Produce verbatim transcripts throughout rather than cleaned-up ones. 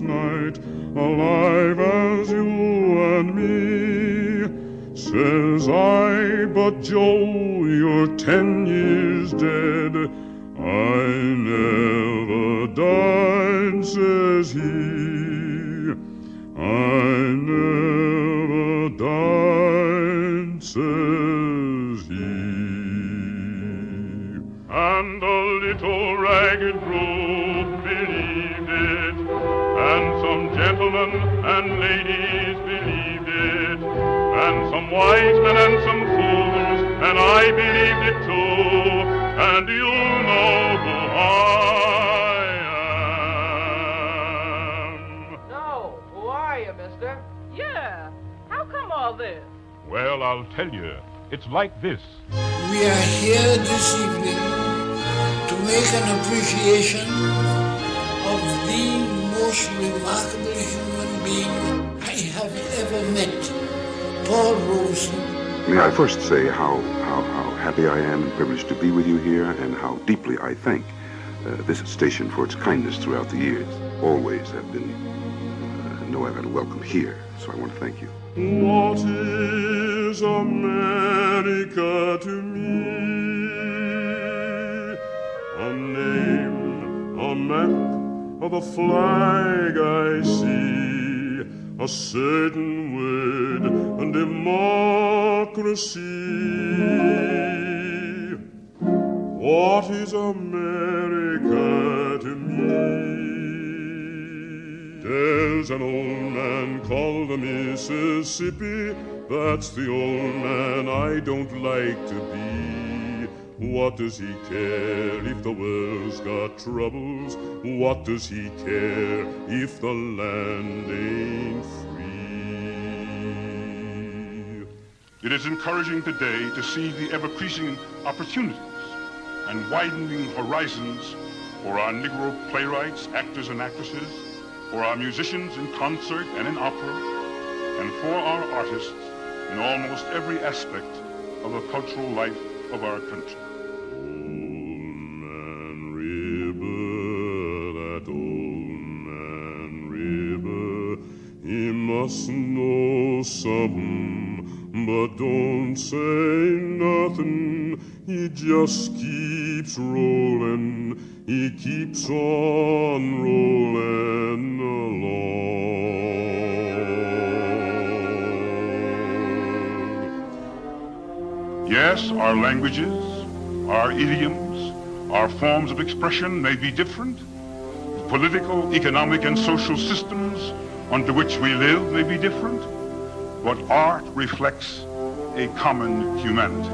night, alive as you and me. Says I, but Joe, you're ten years dead. I never died, says he. I never died, says he. And the little ragged group believed it, and some gentlemen and ladies believed it, and some wise men and some fools, and I believed it too, and you know who I am. So, who are you, mister? Yeah, how come all this? Well, I'll tell you. It's like this. We are here this evening to make an appreciation of the most remarkable human being I have ever met, Paul Robeson. May I first say how, how, how happy I am and privileged to be with you here, and how deeply I thank uh, this station for its kindness throughout the years. Always have been, uh, know I've had a welcome here, so I want to thank you. What is America to me? A name, a map, of a flag I see, a certain word, a democracy. What is America to me? There's an old man called the Mississippi. That's the old man I don't like to be. What does he care if the world's got troubles? What does he care if the land ain't free? It is encouraging today to see the ever-increasing opportunities and widening horizons for our Negro playwrights, actors, and actresses, for our musicians in concert and in opera, and for our artists in almost every aspect of the cultural life of our country. Old Man River, that old man River, he must know something, but don't say nothing. He just keeps rolling, he keeps on rolling along. Yes, our languages, our idioms, our forms of expression may be different. The political, economic, and social systems under which we live may be different, but art reflects a common humanity.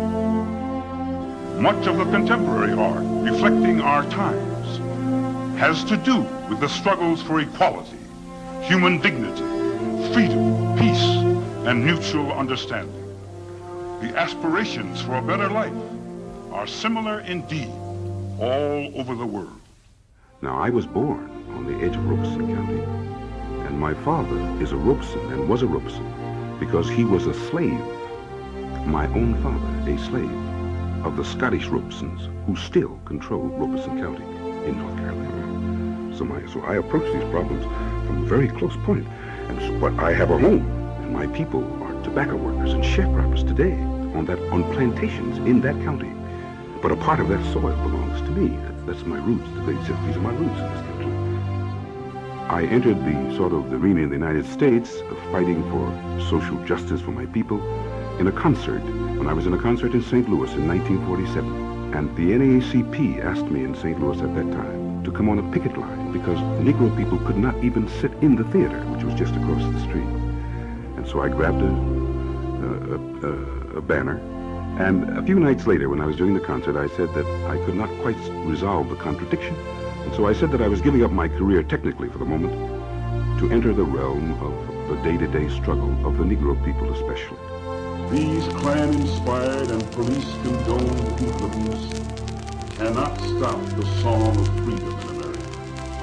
Much of the contemporary art, reflecting our times, has to do with the struggles for equality, human dignity, freedom, peace, and mutual understanding. The aspirations for a better life are similar indeed all over the world. Now, I was born on the edge of Robeson County, and my father is a Robeson and was a Robeson because he was a slave, my own father, a slave of the Scottish Robesons, who still control Robeson County in North Carolina. So, my, so I approach these problems from a very close point. And so, but I have a home, and my people are tobacco workers and sharecroppers today on that on plantations in that county. But a part of that soil belongs to me. That's, that's my roots. These are my roots in this country. I entered the sort of the arena in the United States of fighting for social justice for my people in a concert, when I was in a concert in Saint Louis in nineteen forty-seven. And the N double A C P asked me in Saint Louis at that time to come on a picket line because Negro people could not even sit in the theater, which was just across the street. And so I grabbed a, a, a, a banner, and a few nights later when I was doing the concert, I said that I could not quite resolve the contradiction. And so I said that I was giving up my career technically for the moment to enter the realm of the day-to-day struggle of the Negro people especially. These Klan-inspired and police-condoned hoodlums cannot stop the song of freedom in America.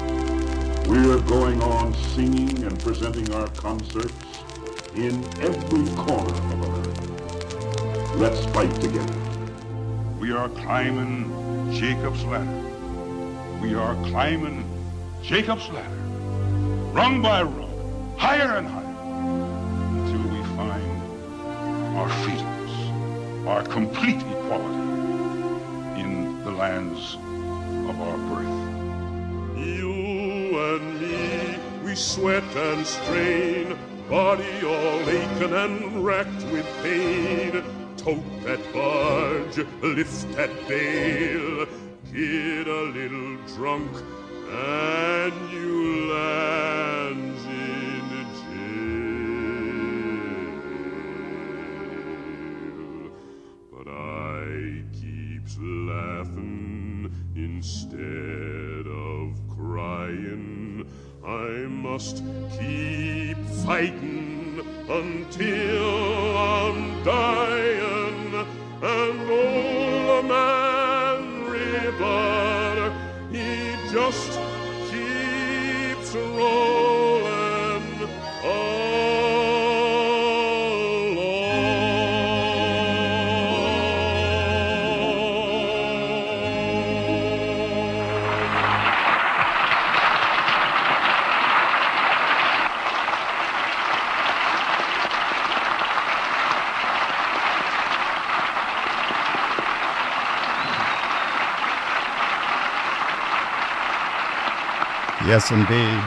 We're going on singing and presenting our concerts in every corner of America. Let's fight together. We are climbing Jacob's ladder. We are climbing Jacob's ladder. rung by rung, higher and higher, until we find our freedoms, our complete equality in the lands of our birth. You and me, we sweat and strain, body all aching and racked with pain. Tote that barge, lift that bale, get a little drunk, and you lands in jail. But I keeps laughing instead of crying. I must keep fighting until I'm dying. And old man River, he just keeps rolling along. Yes, indeed.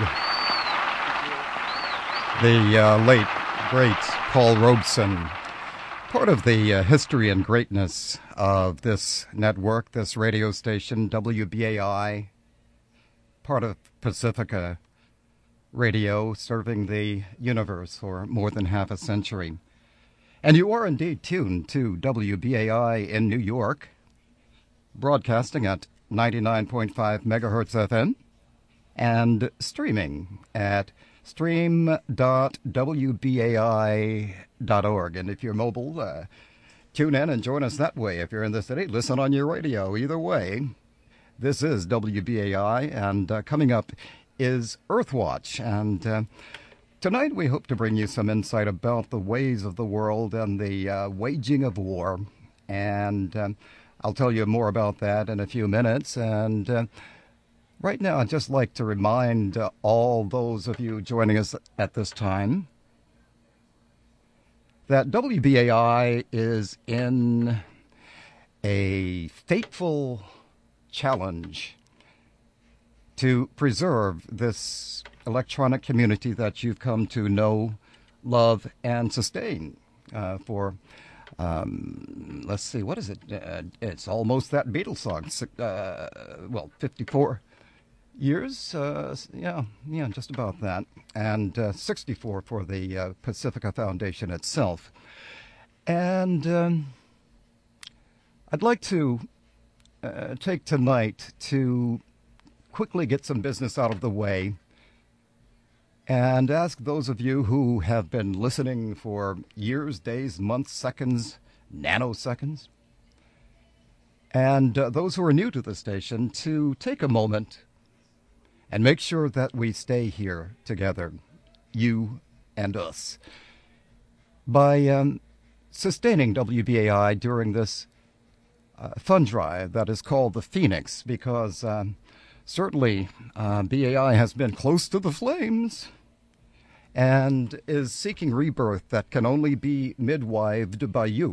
The uh, late, great Paul Robeson, part of the uh, history and greatness of this network, this radio station, W B A I, part of Pacifica Radio, serving the universe for more than half a century. And you are indeed tuned to W B A I in New York, broadcasting at ninety-nine point five megahertz F M, and streaming at stream dot w b a i dot org. And if you're mobile, uh, tune in and join us that way. If you're in the city, listen on your radio. Either way, this is W B A I, and uh, coming up is Earthwatch. And uh, tonight we hope to bring you some insight about the ways of the world and the uh, waging of war. And um, I'll tell you more about that in a few minutes. And uh, right now, I'd just like to remind uh, all those of you joining us at this time that W B A I is in a fateful challenge to preserve this electronic community that you've come to know, love, and sustain uh, for, um, let's see, what is it? Uh, it's almost that Beatles song, uh, well, fifty-four years, uh, yeah, yeah, just about that, and uh, sixty-four for the uh, Pacifica Foundation itself. And um, I'd like to uh, take tonight to quickly get some business out of the way and ask those of you who have been listening for years, days, months, seconds, nanoseconds, and uh, those who are new to the station to take a moment and make sure that we stay here together, you and us, by um, sustaining W B A I during this uh, fund drive that is called the Phoenix, because um, certainly uh, B A I has been close to the flames and is seeking rebirth that can only be midwived by you.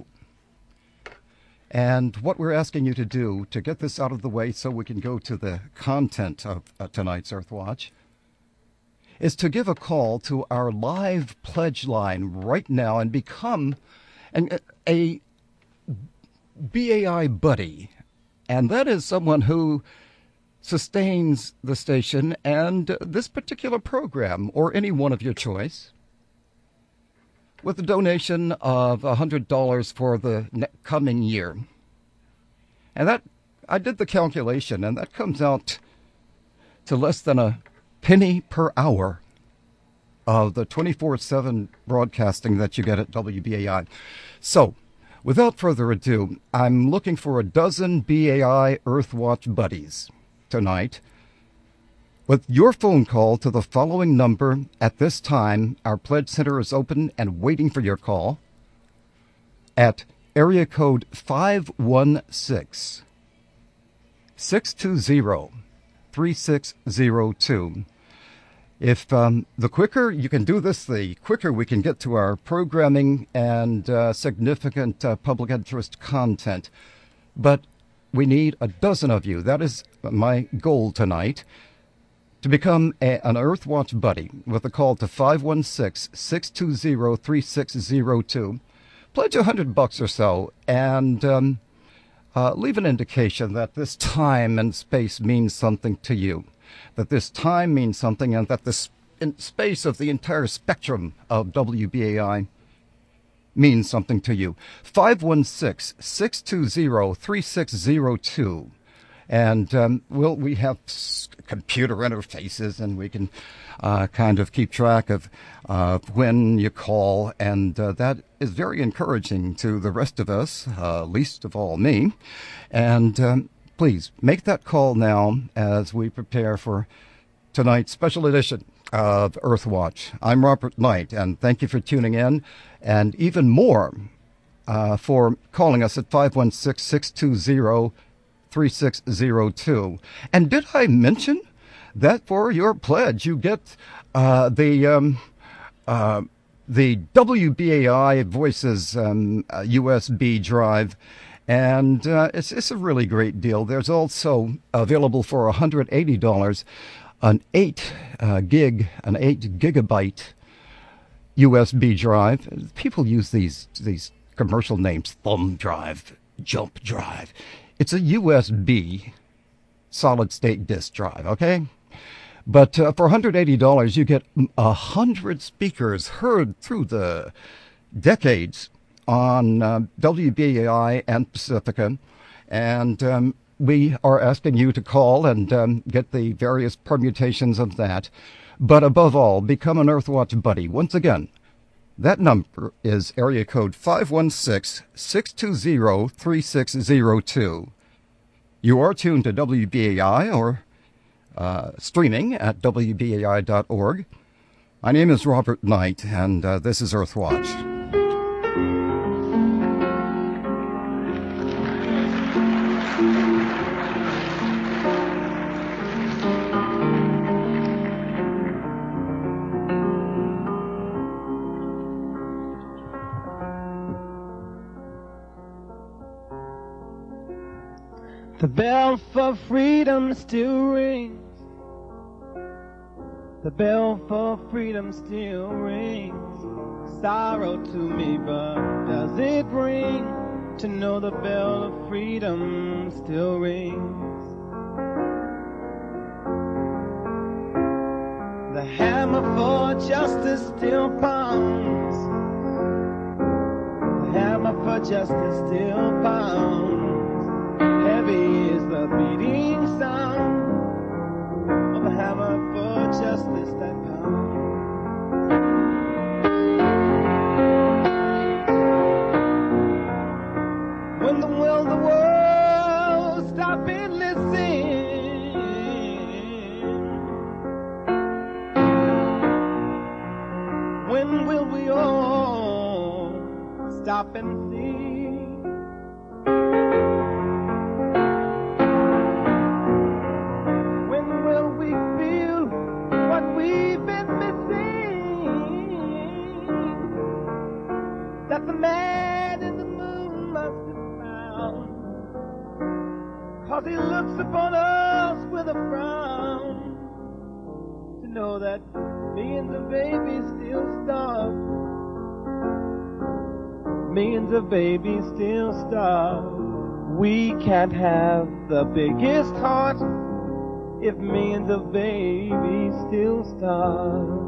And what we're asking you to do to get this out of the way so we can go to the content of uh, tonight's Earthwatch is to give a call to our live pledge line right now and become an, a B A I buddy. And that is someone who sustains the station and this particular program, or any one of your choice, with a donation of one hundred dollars for the ne- coming year. And that, I did the calculation, and that comes out to less than a penny per hour of the twenty-four seven broadcasting that you get at W B A I. So, without further ado, I'm looking for a dozen B A I Earthwatch buddies tonight with your phone call to the following number. At this time, our pledge center is open and waiting for your call at area code five one six, six two zero, three six zero two. If um, the quicker you can do this, the quicker we can get to our programming and uh, significant uh, public interest content. But we need a dozen of you. That is my goal tonight, to become a, an Earthwatch buddy with a call to five one six, six two zero, three six zero two. Pledge a hundred bucks or so, and um, uh, leave an indication that this time and space means something to you, that this time means something, and that the sp- space of the entire spectrum of W B A I means something to you. five one six, six two zero, three six zero two. And um, we'll, we have s- computer interfaces, and we can uh, kind of keep track of uh, when you call, and uh, that is very encouraging to the rest of us, uh, least of all me. And um, please make that call now as we prepare for tonight's special edition of Earthwatch. I'm Robert Knight, and thank you for tuning in, and even more uh, for calling us at five one six, six two zero, three six zero two. And did I mention that for your pledge you get uh, the um, uh, the W B A I Voices um, uh, U S B drive, and uh, it's it's a really great deal. There's also available for one hundred eighty dollars an eight uh, gig, an eight gigabyte U S B drive. People use these these commercial names: thumb drive, jump drive. It's a U S B solid-state disk drive, okay? But uh, for one hundred eighty dollars, you get one hundred speakers heard through the decades on uh, W B A I and Pacifica. And um, we are asking you to call and um, get the various permutations of that. But above all, become an Earthwatch buddy. Once again, that number is area code five one six, six two zero, three six zero two. You are tuned to W B A I or uh, streaming at W B A I dot org. My name is Robert Knight, and uh, this is Earthwatch. The bell for freedom still rings. The bell for freedom still rings. Sorrow to me, but does it ring to know the bell of freedom still rings? The hammer for justice still pounds. The hammer for justice still pounds. Heavy is the beating sound of a hammer for justice that pounds. When the will the world stop endless sin, when will we all stop and see? That the man in the moon must have found, 'cause he looks upon us with a frown, to know that millions of babies still starve, millions of babies still starve. We can't have the biggest heart if millions of babies still starve.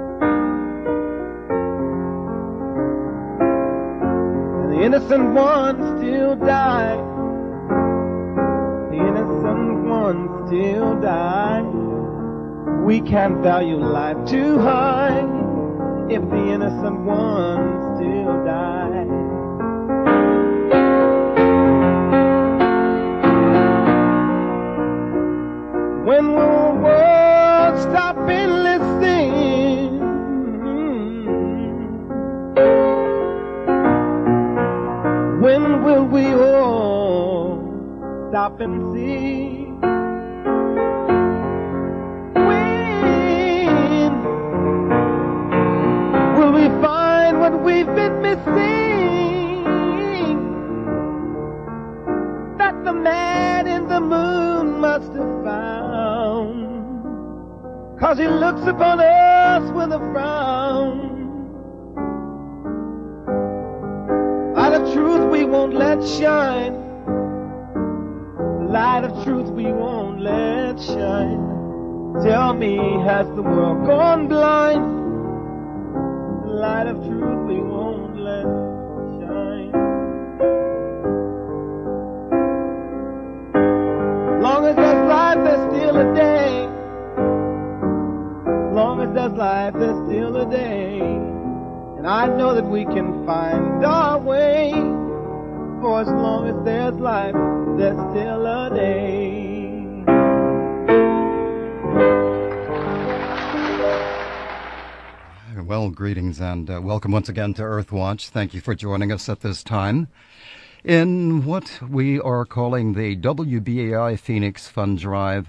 The innocent ones still die. The innocent ones still die. We can't value life too high if the innocent ones still die. When will the world stop enlisting? When will we all stop and see? When must have found. 'Cause he looks upon us with a frown. Light of truth we won't let shine. Light of truth we won't let shine. Tell me, has the world gone blind? The light of truth we won't let shine. Long as there's life, there's still a day. Long as there's life, there's still a day. And I know that we can find our way. For as long as there's life, there's still a day. Well, greetings and uh, welcome once again to Earthwatch. Thank you for joining us at this time in what we are calling the W B A I Phoenix Fund Drive,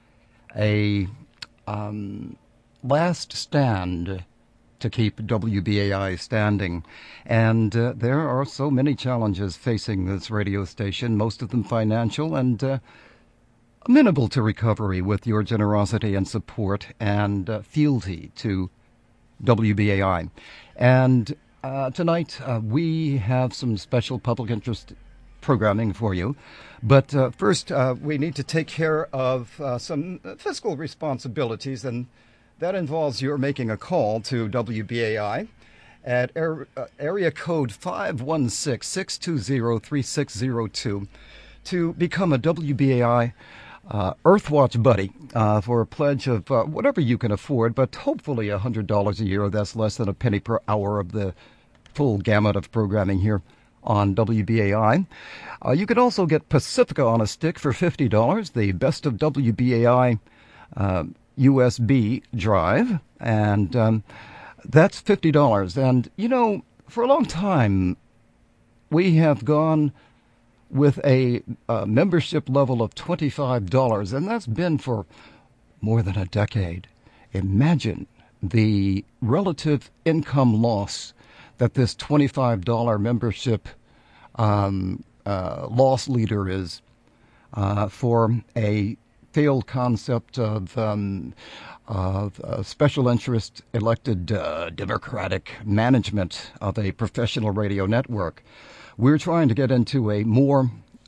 a um, last stand to keep W B A I standing. And uh, there are so many challenges facing this radio station, most of them financial and uh, amenable to recovery with your generosity and support and uh, fealty to W B A I. And uh, tonight uh, we have some special public interest programming for you. But uh, first, uh, we need to take care of uh, some fiscal responsibilities, and that involves your making a call to W B A I at air, uh, area code five one six, six two zero, three six zero two to become a W B A I Uh, Earthwatch buddy uh, for a pledge of uh, whatever you can afford, but hopefully one hundred dollars a year. That's less than a penny per hour of the full gamut of programming here on W B A I. Uh, you can also get Pacifica on a stick for fifty dollars, the best of W B A I uh, U S B drive, and um, that's fifty dollars. And, you know, for a long time, we have gone with a uh, membership level of twenty-five dollars, and that's been for more than a decade. Imagine the relative income loss that this twenty-five dollars membership um, uh, loss leader is uh, for a failed concept of, um, of uh, special interest elected uh, democratic management of a professional radio network. We're trying to get into a more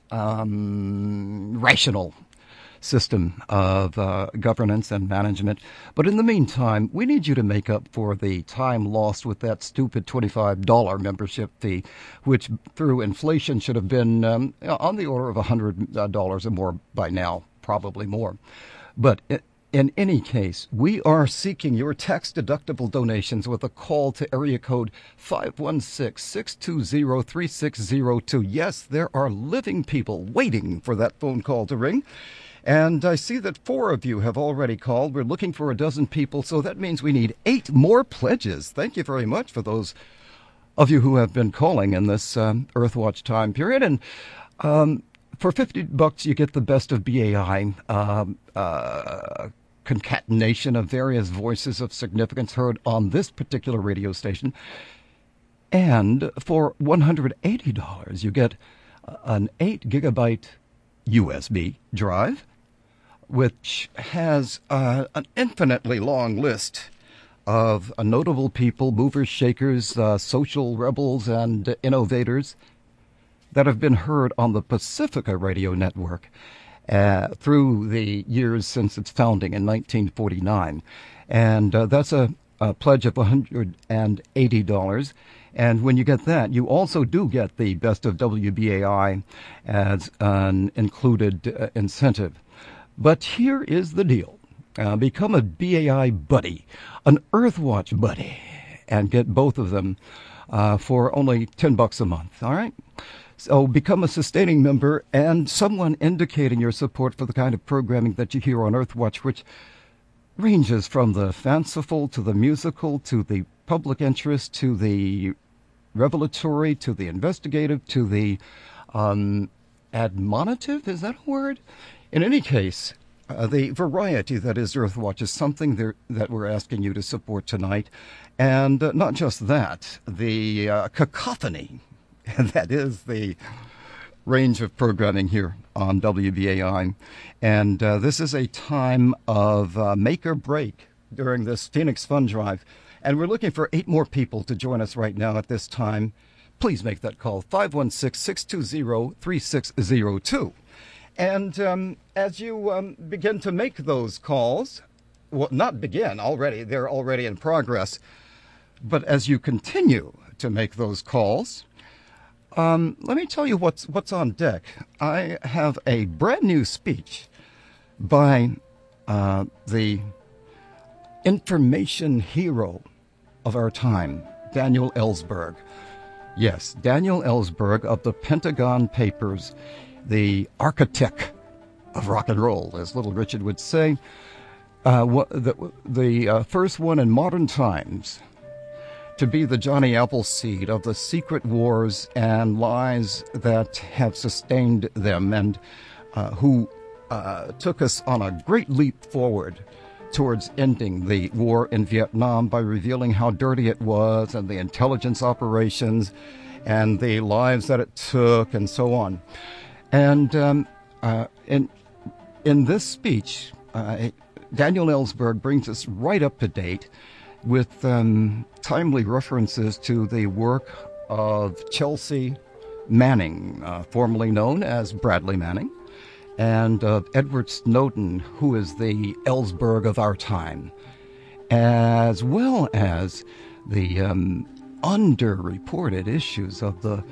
um, rational system of uh, governance and management. But in the meantime, we need you to make up for the time lost with that stupid twenty-five dollars membership fee, which through inflation should have been um, on the order of one hundred dollars or more by now, probably more. But it, in any case, we are seeking your tax-deductible donations with a call to area code five one six, six two zero, three six zero two. Yes, there are living people waiting for that phone call to ring. And I see that four of you have already called. We're looking for a dozen people, so that means we need eight more pledges. Thank you very much for those of you who have been calling in this um, Earthwatch time period. And um, for fifty bucks, you get the best of B A I um, uh, concatenation of various voices of significance heard on this particular radio station. And for one hundred eighty dollars, you get an eight gigabyte U S B drive, which has uh, an infinitely long list of uh, notable people, movers, shakers, uh, social rebels, and uh, innovators that have been heard on the Pacifica Radio Network uh, through the years since its founding in nineteen forty-nine. And uh, that's a, a pledge of one hundred eighty dollars. And when you get that, you also do get the Best of W B A I as an included uh, incentive. But here is the deal. Uh, become a B A I buddy, an Earthwatch buddy, and get both of them uh, for only ten bucks a month, all right? So become a sustaining member and someone indicating your support for the kind of programming that you hear on Earthwatch, which ranges from the fanciful to the musical to the public interest to the revelatory to the investigative to the um, admonitive. Is that a word? In any case, uh, the variety that is Earthwatch is something there, that we're asking you to support tonight. And uh, not just that, the uh, cacophony that is the range of programming here on W B A I. And uh, this is a time of uh, make or break during this Phoenix Fund Drive. And we're looking for eight more people to join us right now at this time. Please make that call, five one six, six two zero, three six zero two. And um, as you um, begin to make those calls, well, not begin already, they're already in progress. But as you continue to make those calls, um, let me tell you what's what's on deck. I have a brand new speech by uh, the information hero of our time, Daniel Ellsberg. Yes, Daniel Ellsberg of the Pentagon Papers, the architect of rock and roll, as Little Richard would say. Uh, the the uh, first one in modern times to be the Johnny Appleseed of the secret wars and lies that have sustained them, and uh, who uh, took us on a great leap forward towards ending the war in Vietnam by revealing how dirty it was and the intelligence operations and the lives that it took and so on. And um, uh, in, in this speech, uh, Daniel Ellsberg brings us right up to date with um, timely references to the work of Chelsea Manning, uh, formerly known as Bradley Manning, and of Edward Snowden, who is the Ellsberg of our time, as well as the um, underreported issues of the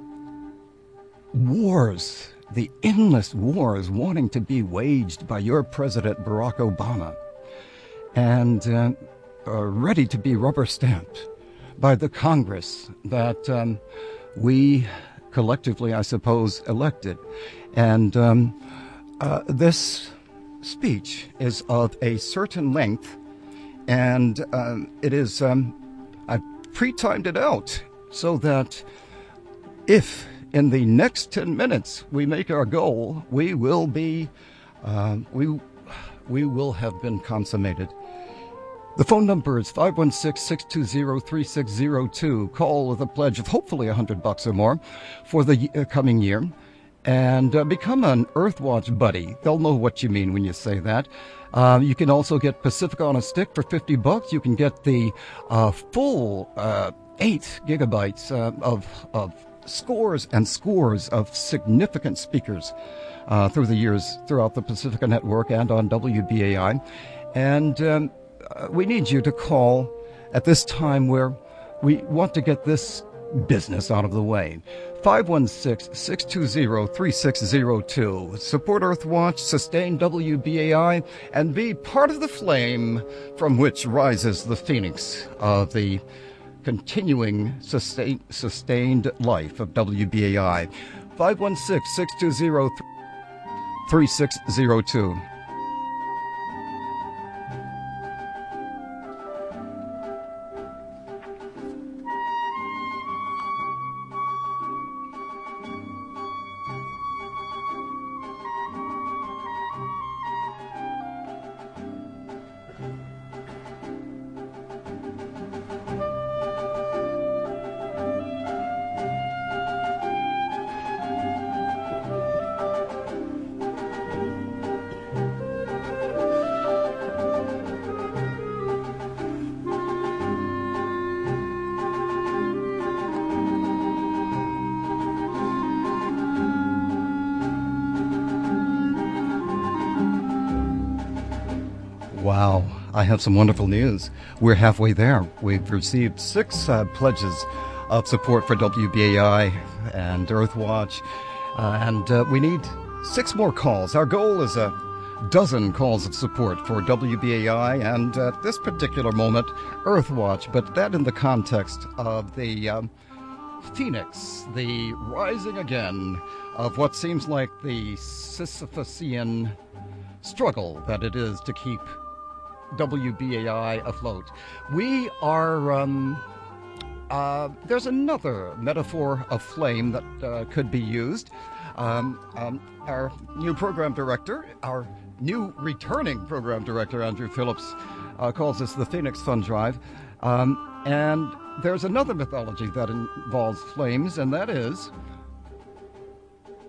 wars, the endless wars wanting to be waged by your President Barack Obama, and uh, are ready to be rubber stamped by the Congress that um, we collectively, I suppose, elected. And um, uh, this speech is of a certain length, and um, it is, um, I've pre-timed it out so that if in the next ten minutes we make our goal, we will be, uh, we, we will have been consummated. The phone number is five one six, six two zero, three six zero two. Call with a pledge of hopefully a hundred bucks or more for the uh, coming year, and uh, become an Earthwatch buddy. They'll know what you mean when you say that. Uh, you can also get Pacific on a Stick for fifty bucks. You can get the uh, full uh, eight gigabytes uh, of of scores and scores of significant speakers uh, through the years throughout the Pacifica Network and on W B A I, and. Um, Uh, we need you to call at this time where we want to get this business out of the way. five one six, six two zero, three six zero two. Support Earthwatch, sustain W B A I, and be part of the flame from which rises the phoenix of the continuing sustain, sustained life of W B A I. five one six, six two zero, three six zero two. Wow, I have some wonderful news. We're halfway there. We've received six uh, pledges of support for W B A I and Earthwatch, uh, and uh, we need six more calls. Our goal is a dozen calls of support for W B A I and, at this particular moment, Earthwatch, but that in the context of the um, Phoenix, the rising again of what seems like the Sisyphusian struggle that it is to keep W B A I afloat. We are, um, uh, there's another metaphor of flame that uh, could be used. Um, um, our new program director, our new returning program director, Andrew Phillips, uh, calls this the Phoenix Fund Drive. Um, and there's another mythology that involves flames, and that is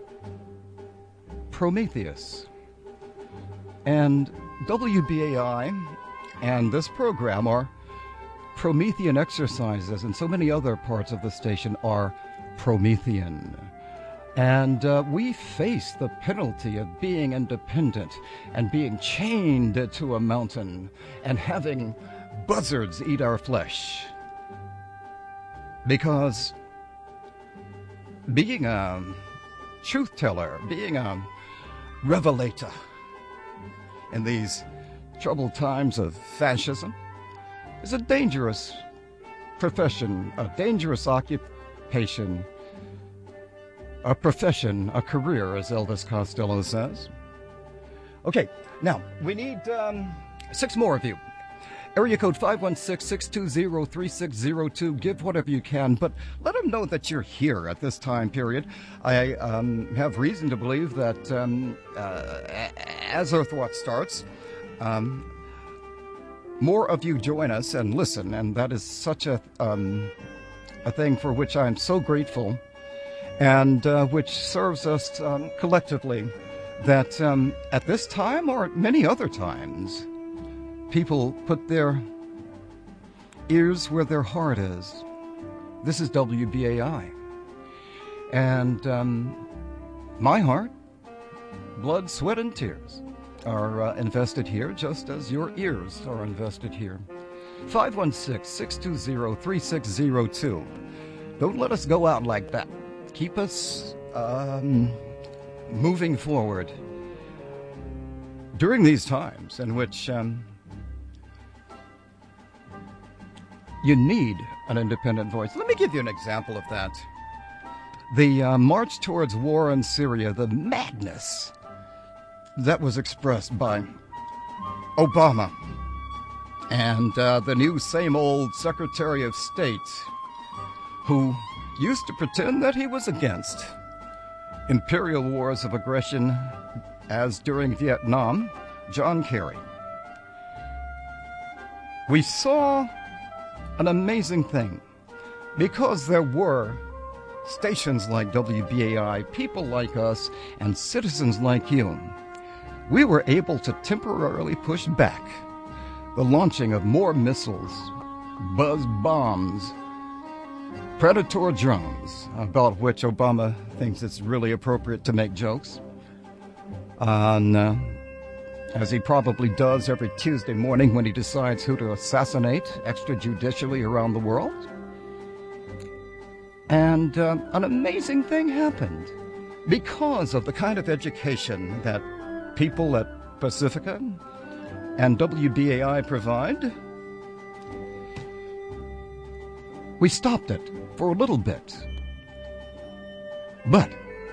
Prometheus. And W B A I and this program are Promethean exercises, and so many other parts of the station are Promethean. And uh, we face the penalty of being independent and being chained to a mountain and having buzzards eat our flesh. Because being a truth teller, being a revelator in these troubled times of fascism is a dangerous profession, a dangerous occupation, a profession, a career, as Elvis Costello says. Okay, now, we need um, six more of you. Area code five one six, six two zero, three six zero two. Give whatever you can, but let them know that you're here at this time period. I um, have reason to believe that um, uh, as Earthwatch starts, um, more of you join us and listen, and that is such a, um, a thing for which I'm so grateful, and uh, which serves us um, collectively that um, at this time or at many other times, people put their ears where their heart is. This is W B A I. And um, my heart, blood, sweat, and tears are uh, invested here, just as your ears are invested here. five one six, six two zero, three six zero two. Don't let us go out like that. Keep us um, moving forward during these times in which um, you need an independent voice. Let me give you an example of that. The uh, march towards war in Syria, the madness that was expressed by Obama and uh, the new same old Secretary of State who used to pretend that he was against imperial wars of aggression, as during Vietnam, John Kerry. We saw an amazing thing, because there were stations like W B A I, people like us, and citizens like you. We were able to temporarily push back the launching of more missiles, buzz bombs, Predator drones, about which Obama thinks it's really appropriate to make jokes, on, uh, as he probably does every Tuesday morning when he decides who to assassinate extrajudicially around the world. And uh, an amazing thing happened because of the kind of education that people at Pacifica and W B A I provide. We stopped it for a little bit. But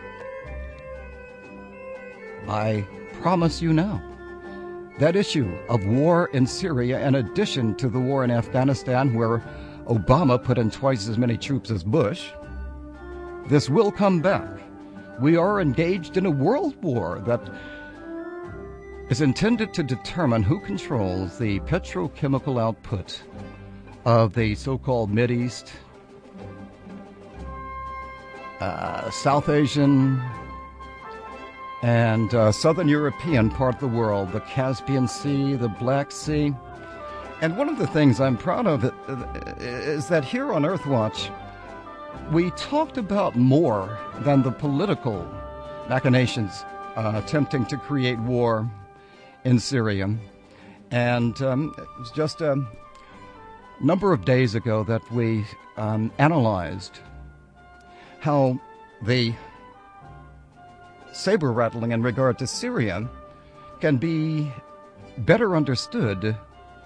I promise you now, that issue of war in Syria, in addition to the war in Afghanistan, where Obama put in twice as many troops as Bush, this will come back. We are engaged in a world war that is intended to determine who controls the petrochemical output of the so-called Mideast, uh, South Asian, and uh, Southern European part of the world, the Caspian Sea, the Black Sea. And one of the things I'm proud of it, uh, is that here on Earthwatch, we talked about more than the political machinations uh, attempting to create war in Syria. And um, it was just a number of days ago that we um, analyzed how the saber rattling in regard to Syria can be better understood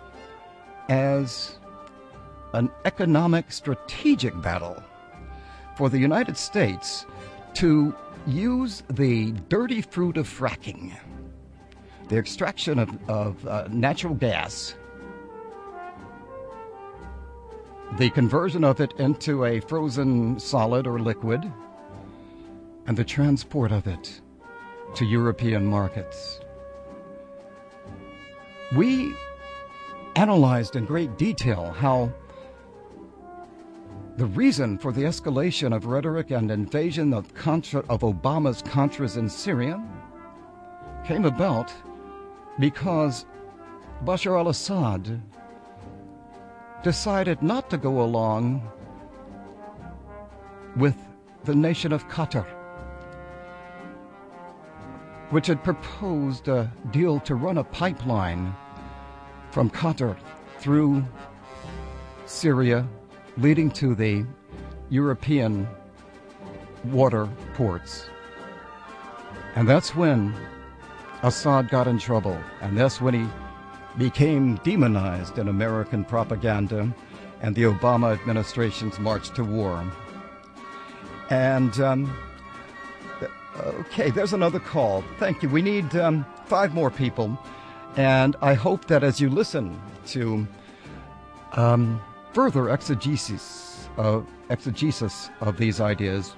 as an economic strategic battle for the United States to use the dirty fruit of fracking, the extraction of, of uh, natural gas, the conversion of it into a frozen solid or liquid, and the transport of it to European markets. We analyzed in great detail how the reason for the escalation of rhetoric and invasion of, Contra, of Obama's Contras in Syria came about because Bashar al-Assad decided not to go along with the nation of Qatar, which had proposed a deal to run a pipeline from Qatar through Syria, leading to the European water ports. And that's when Assad got in trouble, and that's when he became demonized in American propaganda and the Obama administration's march to war. And, um, okay, there's another call. Thank you. We need um, five more people, and I hope that as you listen to um, further exegesis of, exegesis of these ideas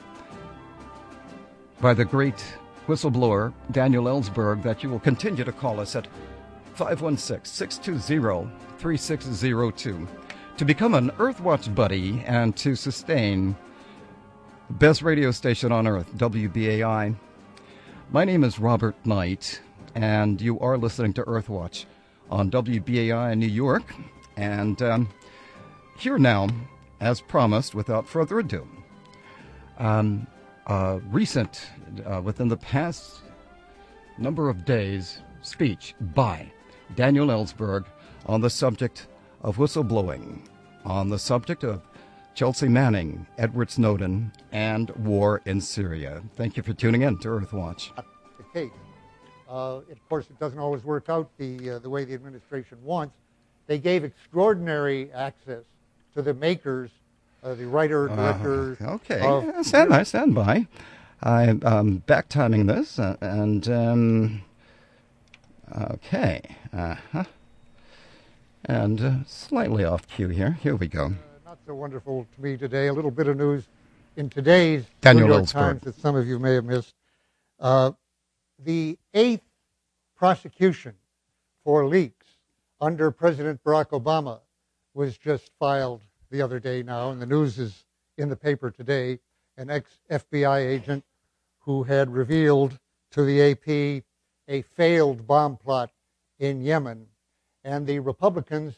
by the great whistleblower Daniel Ellsberg, that you will continue to call us at five one six, six two zero, three six zero two to become an Earthwatch buddy and to sustain the best radio station on Earth, W B A I. My name is Robert Knight, and you are listening to Earthwatch on W B A I in New York. And um, here now, as promised, without further ado, um, uh, recent, uh, within the past number of days, speech by Daniel Ellsberg on the subject of whistleblowing, on the subject of Chelsea Manning, Edward Snowden, and war in Syria. Thank you for tuning in to Earthwatch. The case. Uh, of course, it doesn't always work out the uh, the way the administration wants. They gave extraordinary access to the makers, uh, the writer, director. Uh, okay, of, yeah, stand by, stand by. I'm um, back timing this, uh, and um, okay, uh-huh. And uh, slightly off cue here. Here we go. Uh, not so wonderful to me today. A little bit of news in today's Daniel New York Ellsberg. Times that some of you may have missed. Uh, the eighth prosecution for leaks under President Barack Obama was just filed the other day now, and the news is in the paper today. An ex-F B I agent who had revealed to the A P a failed bomb plot in Yemen. And the Republicans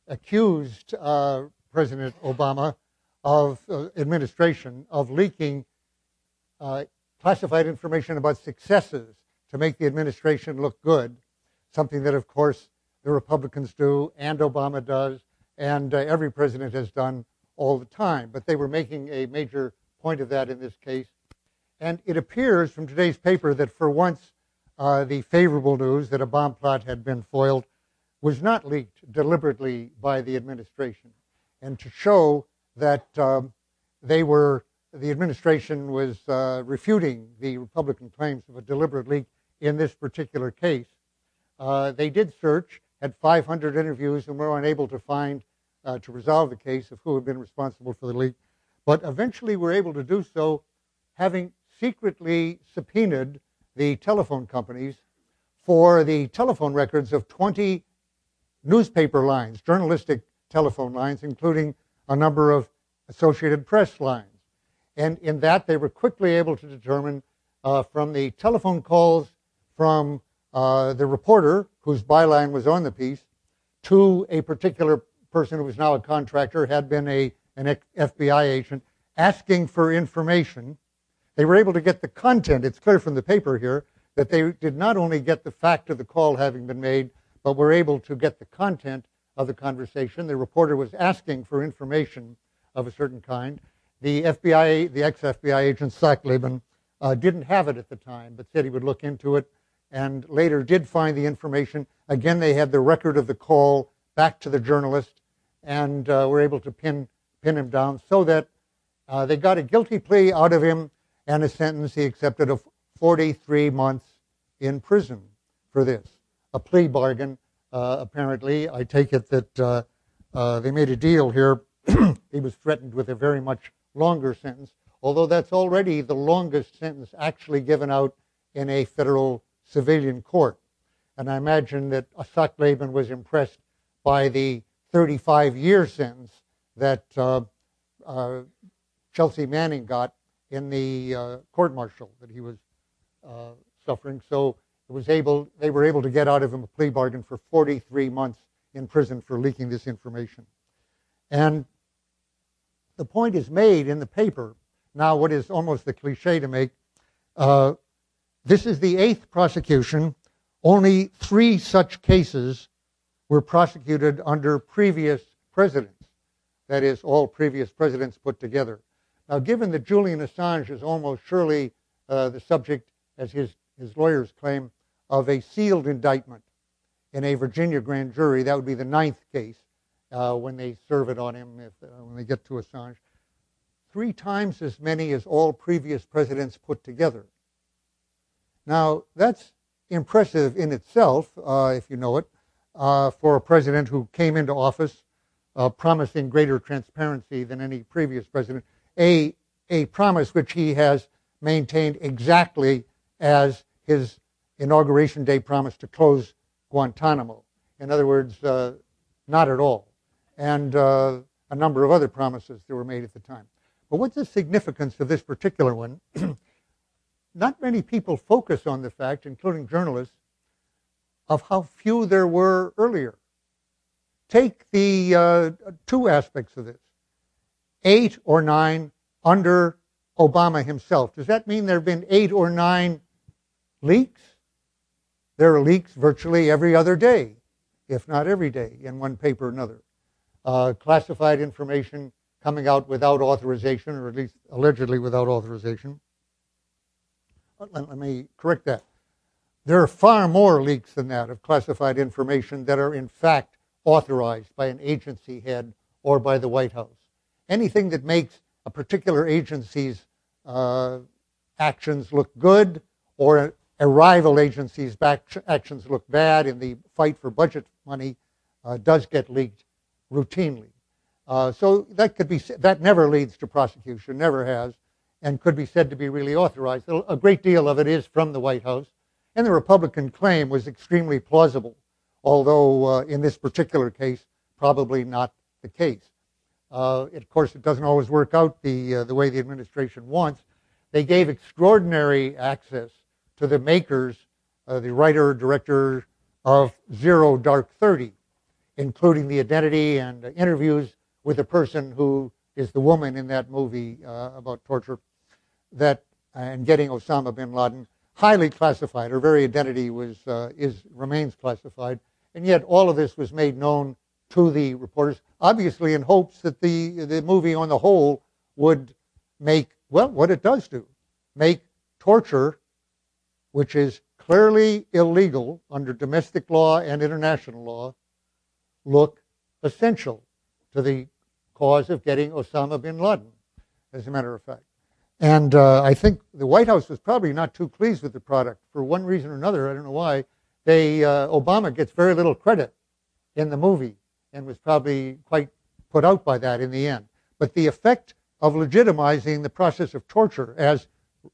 accused uh, President Obama of uh, administration of leaking uh, classified information about successes to make the administration look good, something that, of course, the Republicans do and Obama does and uh, every president has done all the time. But they were making a major point of that in this case. And it appears from today's paper that for once uh, the favorable news that a bomb plot had been foiled was not leaked deliberately by the administration. And to show that um, they were, the administration was uh, refuting the Republican claims of a deliberate leak in this particular case, uh, they did search, had five hundred interviews, and were unable to find, uh, to resolve the case of who had been responsible for the leak. But eventually were able to do so, having secretly subpoenaed the telephone companies for the telephone records of twenty newspaper lines, journalistic telephone lines, including a number of Associated Press lines. And in that, they were quickly able to determine uh, from the telephone calls from uh, the reporter, whose byline was on the piece, to a particular person who was now a contractor, had been a, an F B I agent, asking for information. They were able to get the content. It's clear from the paper here that they did not only get the fact of the call having been made, but were able to get the content of the conversation. The reporter was asking for information of a certain kind. The F B I, the ex-F B I agent, Sackleben, uh, didn't have it at the time, but said he would look into it, and later did find the information. Again, they had the record of the call back to the journalist, and uh, were able to pin, pin him down, so that uh, they got a guilty plea out of him, and a sentence he accepted of forty-three months in prison for this. A plea bargain, uh, apparently. I take it that uh, uh, they made a deal here. He was threatened with a very much longer sentence, although that's already the longest sentence actually given out in a federal civilian court. And I imagine that Sackleben was impressed by the thirty-five year sentence that uh, uh, Chelsea Manning got in the uh, court-martial that he was uh, suffering. So It was able, they were able to get out of him a plea bargain for forty-three months in prison for leaking this information. And the point is made in the paper, now what is almost the cliche to make, uh, this is the eighth prosecution. Only three such cases were prosecuted under previous presidents. That is, all previous presidents put together. Now, given that Julian Assange is almost surely uh, the subject, as his, his lawyers claim, of a sealed indictment in a Virginia grand jury, that would be the ninth case uh, when they serve it on him, if, uh, when they get to Assange. Three times as many as all previous presidents put together. Now, that's impressive in itself, uh, if you know it, uh, for a president who came into office uh, promising greater transparency than any previous president, a, a promise which he has maintained exactly as his Inauguration Day promise to close Guantanamo. In other words, uh, not at all. And uh, a number of other promises that were made at the time. But what's the significance of this particular one? Not many people focus on the fact, including journalists, of how few there were earlier. Take the uh, two aspects of this. Eight or nine under Obama himself. Does that mean there have been eight or nine leaks? There are leaks virtually every other day, if not every day, in one paper or another. Uh, classified information coming out without authorization, or at least allegedly without authorization. Let, let me correct that. There are far more leaks than that of classified information that are in fact authorized by an agency head or by the White House. Anything that makes a particular agency's uh, actions look good, or a rival agency's back actions look bad in the fight for budget money, uh, does get leaked routinely. Uh, so that could be that never leads to prosecution, never has, and could be said to be really authorized. A great deal of it is from the White House, and the Republican claim was extremely plausible, although uh, in this particular case, probably not the case. Uh, it, of course, it doesn't always work out the uh, the way the administration wants. They gave extraordinary access to the makers, uh, the writer, director of Zero Dark Thirty, including the identity and uh, interviews with the person who is the woman in that movie uh, about torture, that and getting Osama bin Laden, highly classified. Her very identity was uh, is remains classified, and yet all of this was made known to the reporters, obviously in hopes that the the movie on the whole would make, well, what it does do, make torture, which is clearly illegal under domestic law and international law, look essential to the cause of getting Osama bin Laden, as a matter of fact. And uh, I think the White House was probably not too pleased with the product for one reason or another. I don't know why. They uh, Obama gets very little credit in the movie and was probably quite put out by that in the end. But the effect of legitimizing the process of torture as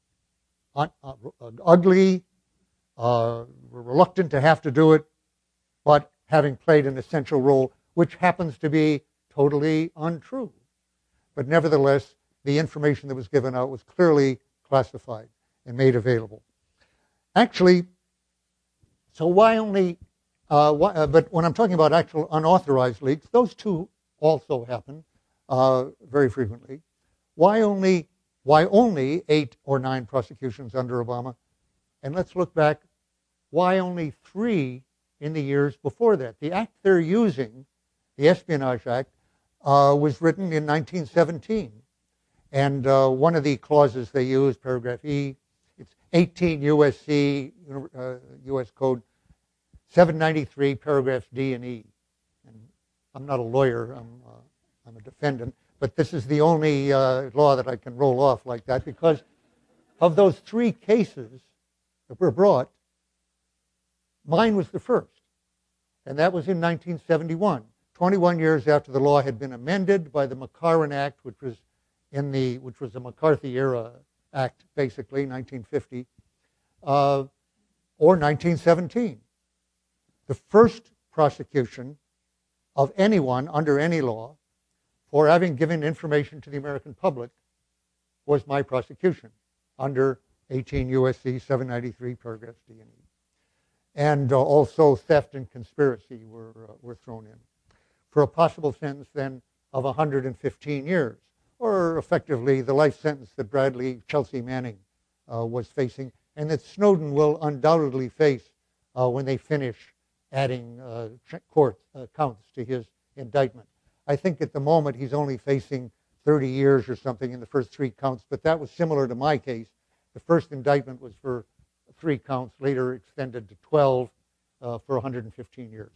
uh, uh, ugly, uh, reluctant to have to do it, but having played an essential role, which happens to be totally untrue. But nevertheless, the information that was given out was clearly classified and made available. Actually, so why only, uh, why, uh, but when I'm talking about actual unauthorized leaks, those two also happen uh, very frequently. Why only, why only eight or nine prosecutions under Obama? And let's look back, why only three in the years before that? The act they're using, the Espionage Act, uh, was written in nineteen seventeen. And uh, one of the clauses they use, paragraph E, it's eighteen U S C, uh, U S Code seven ninety-three, paragraphs D and E. And I'm not a lawyer, I'm, uh, I'm a defendant, but this is the only uh, law that I can roll off like that, because of those three cases that were brought, mine was the first. And that was in nineteen seventy-one, twenty-one years after the law had been amended by the McCarran Act, which was in the which was a McCarthy-era act, basically, nineteen fifty, uh, or nineteen seventeen. The first prosecution of anyone under any law for having given information to the American public was my prosecution under eighteen U S C seven ninety-three, paragraphs D and E. and uh, also theft and conspiracy were, uh, were thrown in, for a possible sentence then of one hundred fifteen years, or effectively the life sentence that Bradley Chelsea Manning uh, was facing, and that Snowden will undoubtedly face uh, when they finish adding uh, court uh, counts to his indictment. I think at the moment he's only facing thirty years or something in the first three counts, but that was similar to my case. The first indictment was for three counts, later extended to twelve uh, for one hundred fifteen years.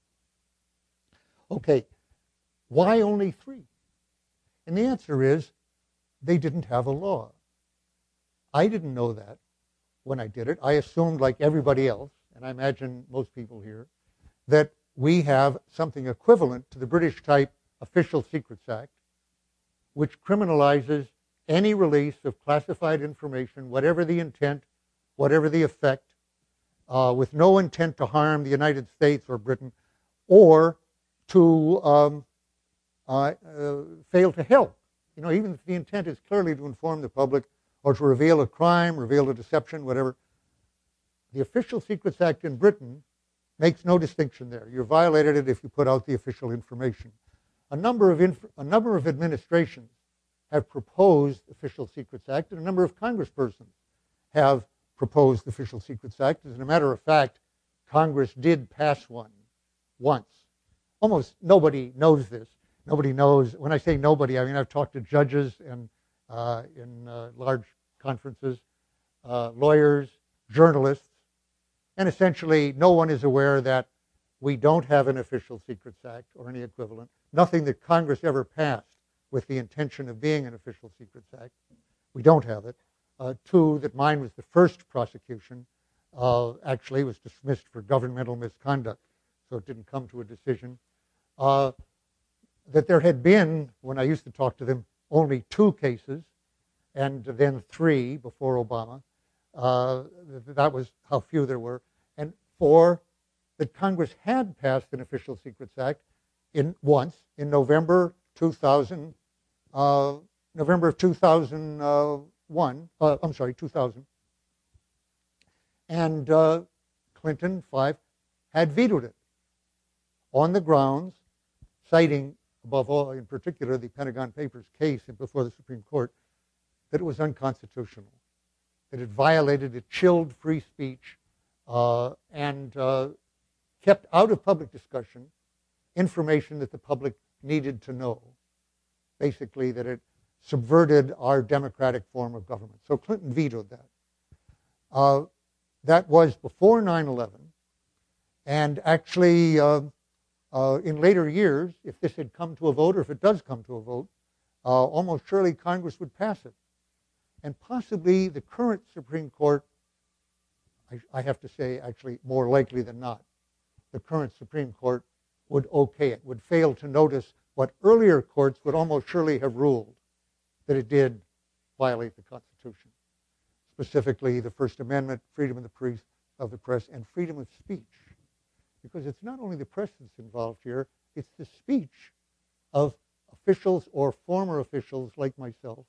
Okay, why only three? And the answer is they didn't have a law. I didn't know that when I did it. I assumed, like everybody else, and I imagine most people here, that we have something equivalent to the British type Official Secrets Act, which criminalizes any release of classified information, whatever the intent, whatever the effect, uh, with no intent to harm the United States or Britain, or to um, uh, uh, fail to help. You know, even if the intent is clearly to inform the public or to reveal a crime, reveal a deception, whatever. The Official Secrets Act in Britain makes no distinction there. You're violated it if you put out the official information. A number of inf- a number of administrations have proposed the Official Secrets Act, and a number of congresspersons have proposed the Official Secrets Act. As a matter of fact, Congress did pass one once. Almost nobody knows this. Nobody knows. When I say nobody, I mean I've talked to judges and uh, in uh, large conferences, uh, lawyers, journalists, and essentially no one is aware that we don't have an Official Secrets Act or any equivalent. Nothing that Congress ever passed with the intention of being an Official Secrets Act. We don't have it. Uh, two, that mine was the first prosecution. Uh, actually, was dismissed for governmental misconduct, so it didn't come to a decision. Uh, that there had been, when I used to talk to them, only two cases, and then three before Obama. Uh, that was how few there were. And four, that Congress had passed an Official Secrets Act in once in November two thousand, uh, November of two thousand one. Uh, I'm sorry, two thousand. And uh, Clinton, five, had vetoed it on the grounds, citing above all, in particular, the Pentagon Papers case before the Supreme Court, that it was unconstitutional, that it violated, it chilled free speech, uh, and uh, kept out of public discussion information that the public needed to know. Basically, that it subverted our democratic form of government. So Clinton vetoed that. Uh, that was before nine eleven, and actually, uh, uh, in later years, if this had come to a vote, or if it does come to a vote, uh, almost surely Congress would pass it. And possibly the current Supreme Court, I, I have to say, actually, more likely than not, the current Supreme Court would okay it, would fail to notice what earlier courts would almost surely have ruled, that it did violate the Constitution, specifically the First Amendment, freedom of the press, of the press, and freedom of speech. Because it's not only the press that's involved here, it's the speech of officials or former officials like myself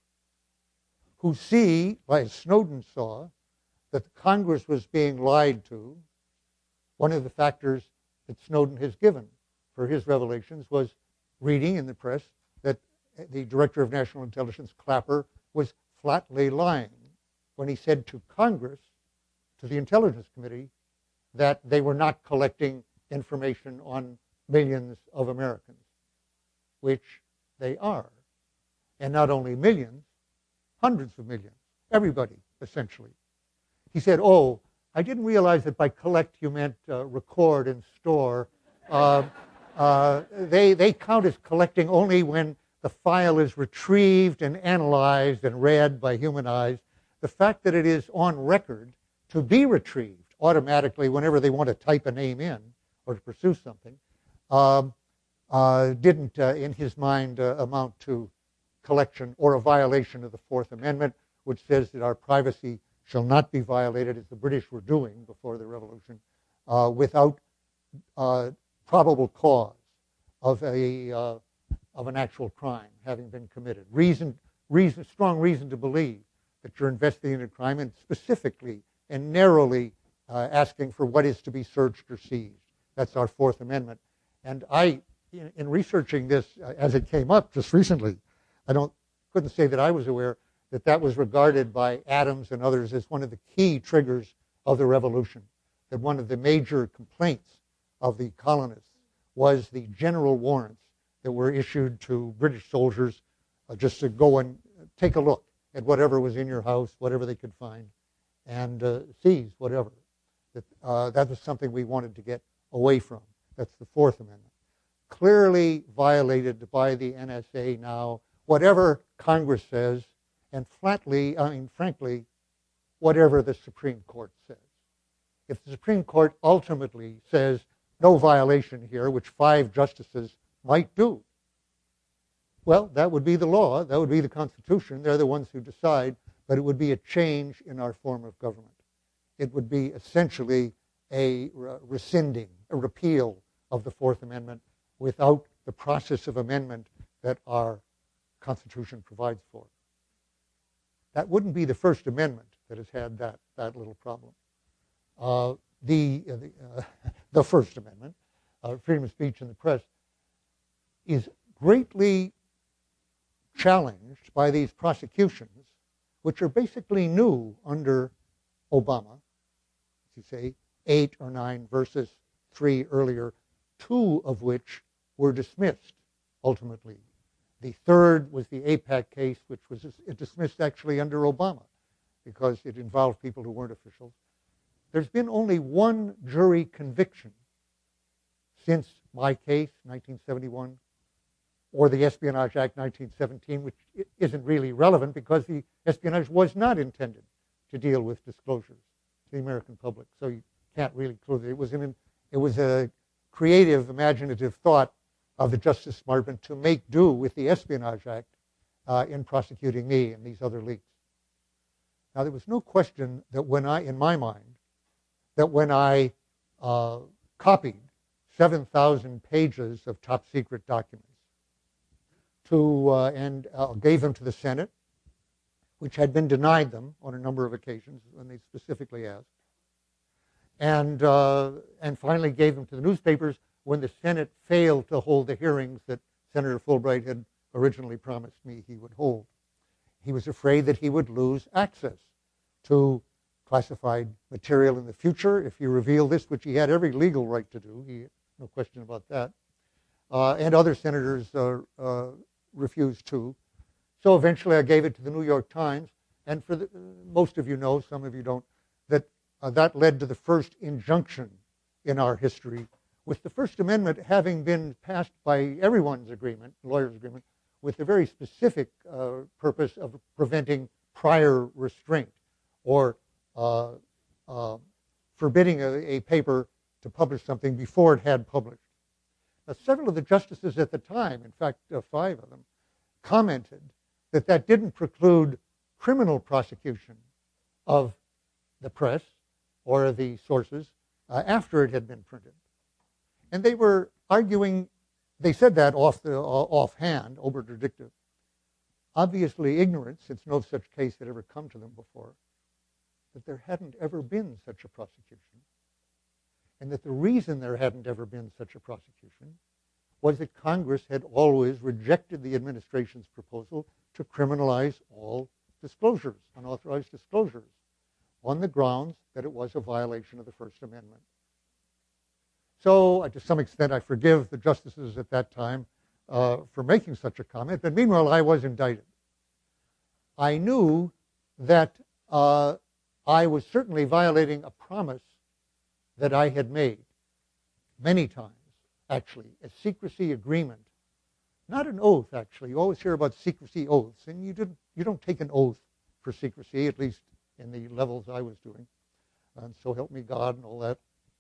who see, as Snowden saw, that Congress was being lied to. One of the factors that Snowden has given for his revelations was reading in the press that the Director of National Intelligence, Clapper, was flatly lying when he said to Congress, to the Intelligence Committee, that they were not collecting information on millions of Americans, which they are. And not only millions, hundreds of millions, everybody, essentially. He said, oh, I didn't realize that by collect you meant uh, record and store. Uh, uh, they, they count as collecting only when the file is retrieved and analyzed and read by human eyes. The fact that it is on record to be retrieved automatically whenever they want to type a name in or to pursue something um, uh, didn't, uh, in his mind, uh, amount to collection or a violation of the Fourth Amendment, which says that our privacy shall not be violated, as the British were doing before the Revolution, uh, without uh, probable cause of a uh, of an actual crime having been committed. Reason, reason, strong reason to believe that you're investigating a crime, and specifically and narrowly uh, asking for what is to be searched or seized. That's our Fourth Amendment. And I, in, in researching this uh, as it came up just recently, I don't couldn't say that I was aware that that was regarded by Adams and others as one of the key triggers of the revolution, that one of the major complaints of the colonists was the general warrants that were issued to British soldiers uh, just to go and take a look at whatever was in your house, whatever they could find, and uh, seize whatever. That, uh, that was something we wanted to get away from. That's the Fourth Amendment. Clearly violated by the N S A now, whatever Congress says, and flatly, I mean, frankly, whatever the Supreme Court says. If the Supreme Court ultimately says no violation here, which five justices might do, well, that would be the law. That would be the Constitution. They're the ones who decide, but it would be a change in our form of government. It would be essentially a rescinding, a repeal of the Fourth Amendment without the process of amendment that our Constitution provides for. That wouldn't be the First Amendment that has had that, that little problem. Uh, the, uh, the, uh, the First Amendment, uh, freedom of speech and the press, is greatly challenged by these prosecutions, which are basically new under Obama, as you say, eight or nine versus three earlier, two of which were dismissed ultimately. The third was the AIPAC case, which was dismissed actually under Obama because it involved people who weren't officials. There's been only one jury conviction since my case, nineteen seventy-one, or the Espionage Act, nineteen seventeen, which isn't really relevant because the espionage was not intended to deal with disclosures to the American public. So you can't really close it. It was, an, it was a creative, imaginative thought of the Justice Department to make do with the Espionage Act uh, in prosecuting me and these other leaks. Now, there was no question that when I, in my mind, that when I uh, copied seven thousand pages of top secret documents to uh, and uh, gave them to the Senate, which had been denied them on a number of occasions when they specifically asked, and uh, and finally gave them to the newspapers when the Senate failed to hold the hearings that Senator Fulbright had originally promised me he would hold. He was afraid that he would lose access to classified material in the future if he revealed this, which he had every legal right to do. He, no question about that. Uh, and other senators uh, uh, refused to. So eventually I gave it to the New York Times, and for the, most of you know, some of you don't, that uh, that led to the first injunction in our history, with the First Amendment having been passed by everyone's agreement, lawyers' agreement, with the very specific uh, purpose of preventing prior restraint or uh, uh, forbidding a, a paper to publish something before it had published. Now, several of the justices at the time, in fact, uh, five of them, commented that that didn't preclude criminal prosecution of the press or the sources uh, after it had been printed. And they were arguing, they said that off the, uh, offhand, oberdictive, obviously ignorant, since no such case had ever come to them before, that there hadn't ever been such a prosecution, and that the reason there hadn't ever been such a prosecution was that Congress had always rejected the administration's proposal to criminalize all disclosures, unauthorized disclosures, on the grounds that it was a violation of the First Amendment. So, uh, to some extent, I forgive the justices at that time uh, for making such a comment, but meanwhile, I was indicted. I knew that uh, I was certainly violating a promise that I had made many times, actually, a secrecy agreement. Not an oath, actually. You always hear about secrecy oaths, and you, didn't, you don't take an oath for secrecy, at least in the levels I was doing. And so help me God and all that.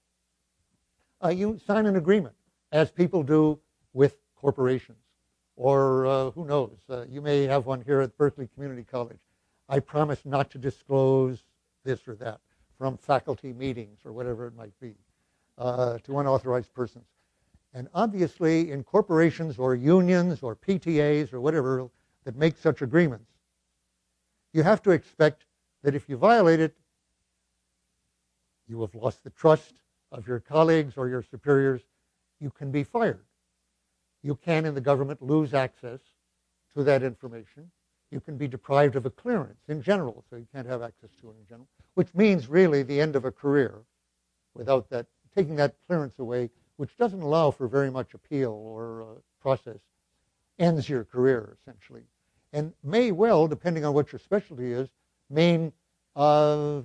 Uh, you sign an agreement, as people do with corporations. Or uh, who knows, uh, you may have one here at Berkeley Community College. I promise not to disclose this or that from faculty meetings or whatever it might be uh, to unauthorized persons. And obviously in corporations or unions or P T As or whatever that make such agreements, you have to expect that if you violate it, you have lost the trust of your colleagues or your superiors, you can be fired. You can, in the government, lose access to that information. You can be deprived of a clearance in general, so you can't have access to it in general, which means really the end of a career without that, taking that clearance away, which doesn't allow for very much appeal or uh, process, ends your career, essentially. And may well, depending on what your specialty is, mean uh,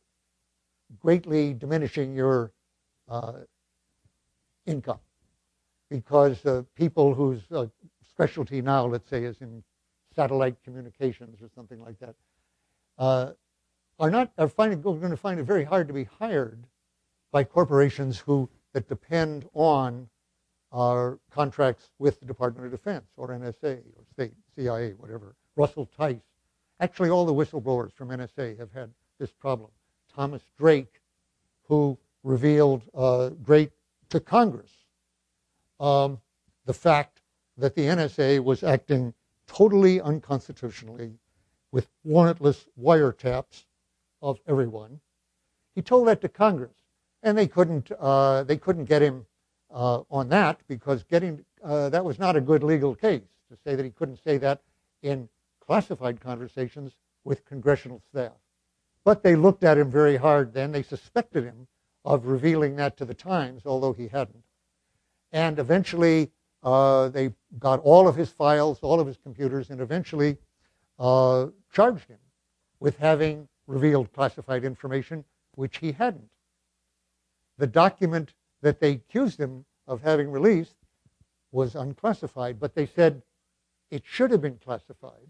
greatly diminishing your uh, income. Because uh, people whose uh, specialty now, let's say, is in satellite communications or something like that, uh, are not are finding going to find it very hard to be hired by corporations who that depend on our contracts with the Department of Defense or N S A or state C I A, whatever. Russell Tice, actually, all the whistleblowers from N S A have had this problem. Thomas Drake, who revealed uh, great to Congress. Um, the fact that the N S A was acting totally unconstitutionally with warrantless wiretaps of everyone. He told that to Congress, and they couldn't. Uh, they couldn't get him uh, on that because getting uh, that was not a good legal case to say that he couldn't say that in classified conversations with congressional staff. But they looked at him very hard. Then they suspected him of revealing that to the Times, although he hadn't. And eventually, uh, they got all of his files, all of his computers, and eventually uh, charged him with having revealed classified information, which he hadn't. The document that they accused him of having released was unclassified, but they said it should have been classified,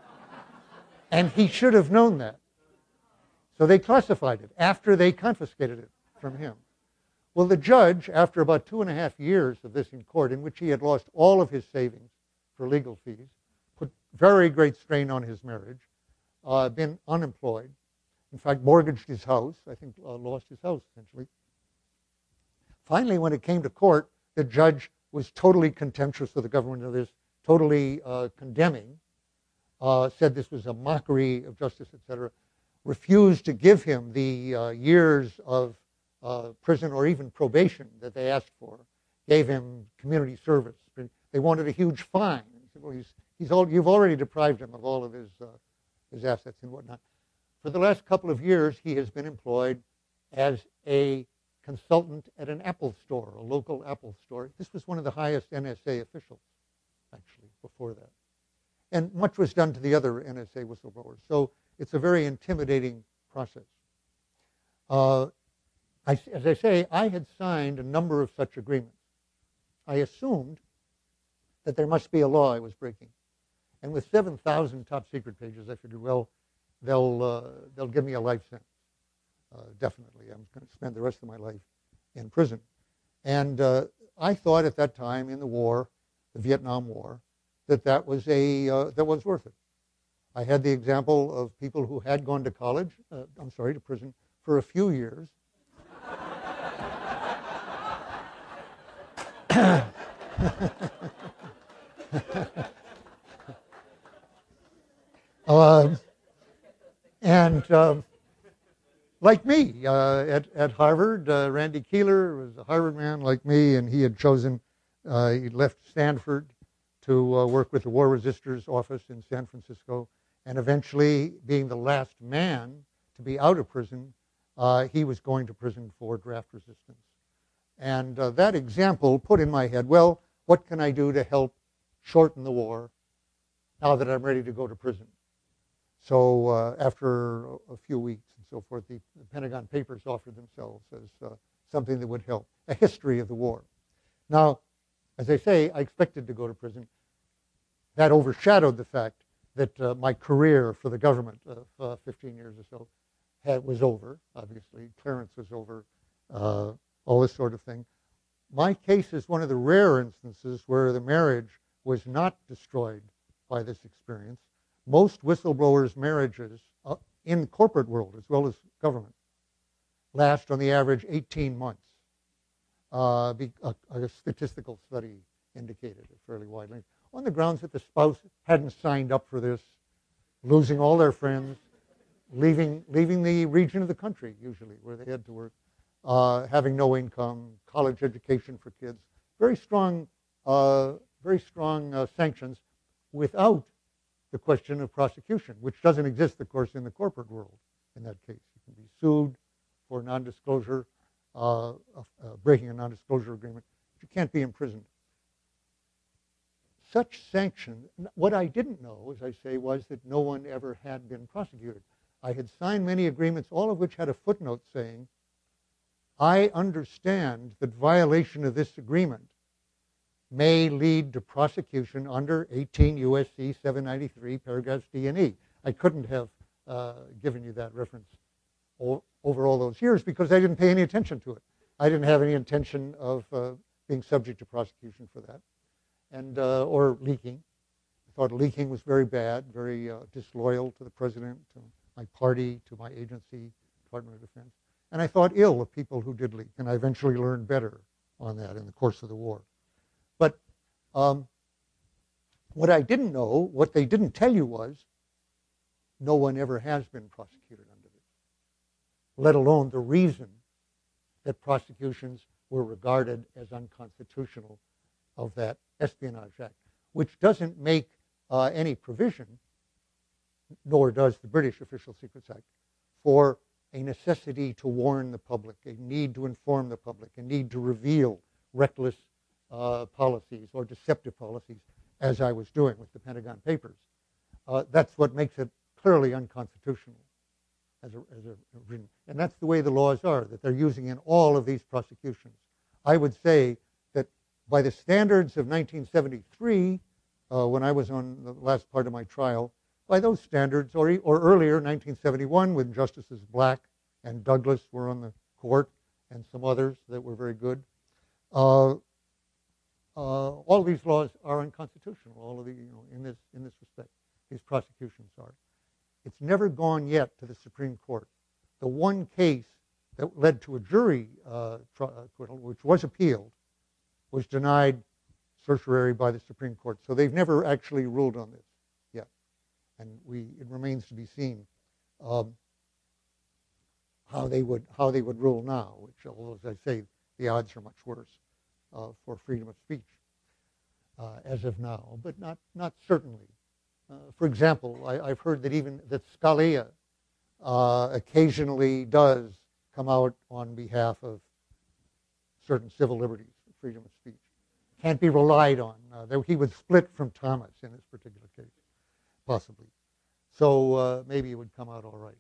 and he should have known that. So they classified it after they confiscated it from him. Well, the judge, after about two and a half years of this in court, in which he had lost all of his savings for legal fees, put very great strain on his marriage, uh, been unemployed, in fact, mortgaged his house, I think uh, lost his house, essentially. Finally, when it came to court, the judge was totally contemptuous of the government of this, totally uh, condemning, uh, said this was a mockery of justice, et cetera, refused to give him the uh, years of Uh, prison or even probation that they asked for, gave him community service. They wanted a huge fine. He said, well, he's, he's all, you've already deprived him of all of his, uh, his assets and whatnot. For the last couple of years, he has been employed as a consultant at an Apple store, a local Apple store. This was one of the highest N S A officials, actually, before that. And much was done to the other N S A whistleblowers. So it's a very intimidating process. Uh, I, as I say, I had signed a number of such agreements. I assumed that there must be a law I was breaking. And with seven thousand top secret pages, I figured, well, they'll, uh, they'll give me a life sentence. Uh, definitely. I'm going to spend the rest of my life in prison. And uh, I thought at that time in the war, the Vietnam War, that that was, a, uh, that was worth it. I had the example of people who had gone to college, uh, I'm sorry, to prison, for a few years, uh, and um, like me uh, at, at Harvard, uh, Randy Keeler was a Harvard man like me, and he had chosen, uh, he left Stanford to uh, work with the War Resisters Office in San Francisco, and eventually, being the last man to be out of prison, uh, he was going to prison for draft resistance. And uh, that example put in my head, well, what can I do to help shorten the war now that I'm ready to go to prison? So uh, after a few weeks and so forth, the, the Pentagon Papers offered themselves as uh, something that would help, a history of the war. Now, as I say, I expected to go to prison. That overshadowed the fact that uh, my career for the government of uh, fifteen years or so had, was over, obviously. Clearance was over. Uh, all this sort of thing. My case is one of the rare instances where the marriage was not destroyed by this experience. Most whistleblowers' marriages uh, in the corporate world as well as government last on the average eighteen months. Uh, be, a, a statistical study indicated it fairly widely, on the grounds that the spouse hadn't signed up for this, losing all their friends, leaving, leaving the region of the country, usually, where they had to work. uh, having no income, college education for kids, very strong, uh, very strong uh, sanctions without the question of prosecution, which doesn't exist, of course, in the corporate world in that case. You can be sued for non-disclosure, uh, uh, breaking a non-disclosure agreement, but you can't be imprisoned. Such sanction, what I didn't know, as I say, was that no one ever had been prosecuted. I had signed many agreements, all of which had a footnote saying, I understand that violation of this agreement may lead to prosecution under eighteen U S C seven ninety-three, paragraphs D and E. I couldn't have uh, given you that reference o- over all those years because I didn't pay any attention to it. I didn't have any intention of uh, being subject to prosecution for that, and uh, or leaking. I thought leaking was very bad, very uh, disloyal to the president, to my party, to my agency, Department of Defense. And I thought ill of people who did leak, and I eventually learned better on that in the course of the war. But um, what I didn't know, what they didn't tell you was, no one ever has been prosecuted under this, let alone the reason that prosecutions were regarded as unconstitutional of that Espionage Act, which doesn't make uh, any provision, nor does the British Official Secrets Act, for a necessity to warn the public, a need to inform the public, a need to reveal reckless uh, policies or deceptive policies, as I was doing with the Pentagon Papers. Uh, that's what makes it clearly unconstitutional as a, as a, and that's the way the laws are, that they're using in all of these prosecutions. I would say that by the standards of nineteen seventy-three, uh, when I was on the last part of my trial, by those standards, or, or earlier, nineteen seventy-one, when Justices Black and Douglas were on the court, and some others that were very good, uh, uh, all these laws are unconstitutional. All of the, you know, in this in this respect, these prosecutions are. It's never gone yet to the Supreme Court. The one case that led to a jury uh, acquittal, which was appealed, was denied certiorari by the Supreme Court. So they've never actually ruled on this yet, and we it remains to be seen um, how they would how they would rule now. Which, although as I say, the odds are much worse uh, for freedom of speech uh, as of now, but not not certainly. Uh, for example, I, I've heard that even that Scalia uh, occasionally does come out on behalf of certain civil liberties, freedom of speech. Can't be relied on. Uh, there, he would split from Thomas in this particular case, possibly. So uh, maybe it would come out all right.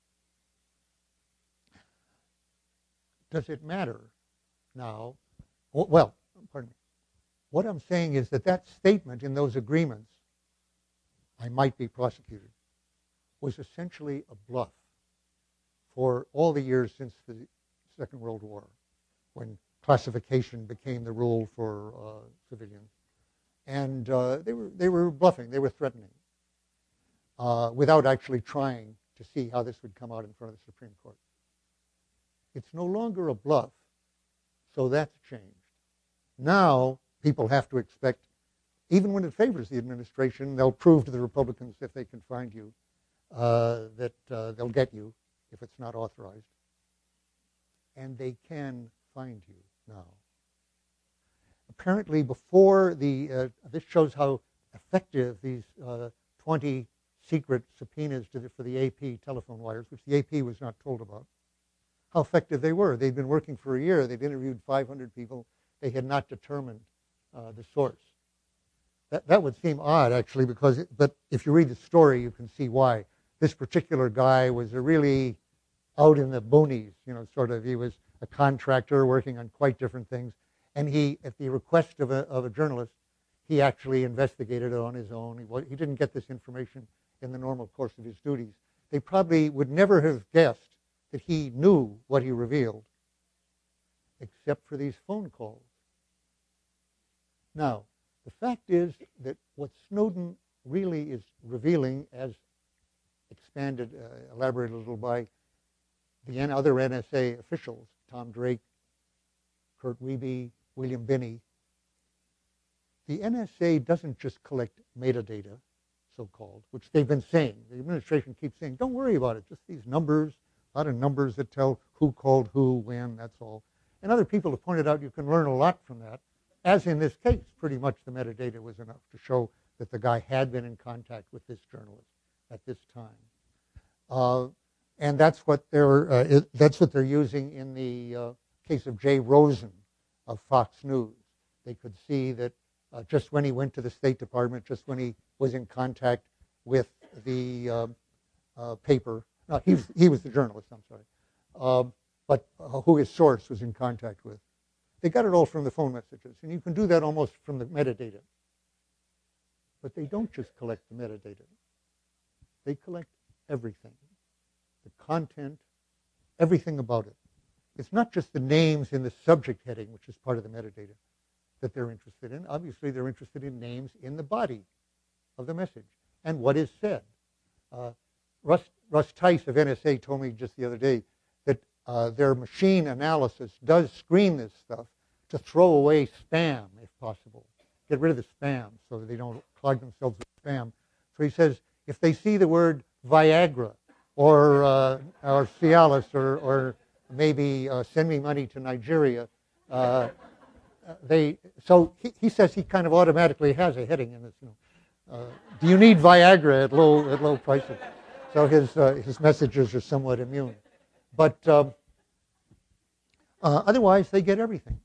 Does it matter now? Well, pardon me. What I'm saying is that that statement in those agreements, I might be prosecuted, was essentially a bluff for all the years since the Second World War, when classification became the rule for uh, civilians. And uh, they were they were bluffing, they were threatening, uh, without actually trying to see how this would come out in front of the Supreme Court. It's no longer a bluff, so that's changed. Now people have to expect, even when it favors the administration, they'll prove to the Republicans, if they can find you, uh, that uh, they'll get you if it's not authorized. And they can find you now. Apparently before the, uh, this shows how effective these uh, twenty secret subpoenas to the, for the A P telephone wires, which the A P was not told about, how effective they were. They'd been working for a year. They'd interviewed five hundred people. They had not determined uh, the source. That, that would seem odd, actually, because, it, but if you read the story, you can see why. This particular guy was a really out in the boonies, you know, sort of. He was a contractor working on quite different things. And he, at the request of a, of a journalist, he actually investigated it on his own. He, he didn't get this information in the normal course of his duties. They probably would never have guessed that he knew what he revealed, except for these phone calls. Now, the fact is that what Snowden really is revealing, as expanded, uh, elaborated a little by the other N S A officials, Tom Drake, Kurt Wiebe, William Binney, the N S A doesn't just collect metadata, so-called, which they've been saying. The administration keeps saying, don't worry about it, just these numbers A lot of numbers that tell who called who, when, that's all. And other people have pointed out you can learn a lot from that. As in this case, pretty much the metadata was enough to show that the guy had been in contact with this journalist at this time. Uh, and that's what they're uh, it, that's what they're using in the uh, case of Jay Rosen of Fox News. They could see that uh, just when he went to the State Department, just when he was in contact with the uh, uh, paper, no, he was, he was the journalist, I'm sorry, uh, but uh, who his source was in contact with. They got it all from the phone messages, and you can do that almost from the metadata. But they don't just collect the metadata. They collect everything, the content, everything about it. It's not just the names in the subject heading, which is part of the metadata, that they're interested in. Obviously, they're interested in names in the body of the message and what is said. Uh, Russ, Russ Tice of N S A told me just the other day that uh, their machine analysis does screen this stuff to throw away spam, if possible. Get rid of the spam so that they don't clog themselves with spam. So he says, if they see the word Viagra or, uh, or Cialis or, or maybe uh, send me money to Nigeria, uh, they, so he, he says he kind of automatically has a heading in this. You know, uh, do you need Viagra at low, at low prices? So his, uh, his messages are somewhat immune. But um, uh, otherwise, they get everything.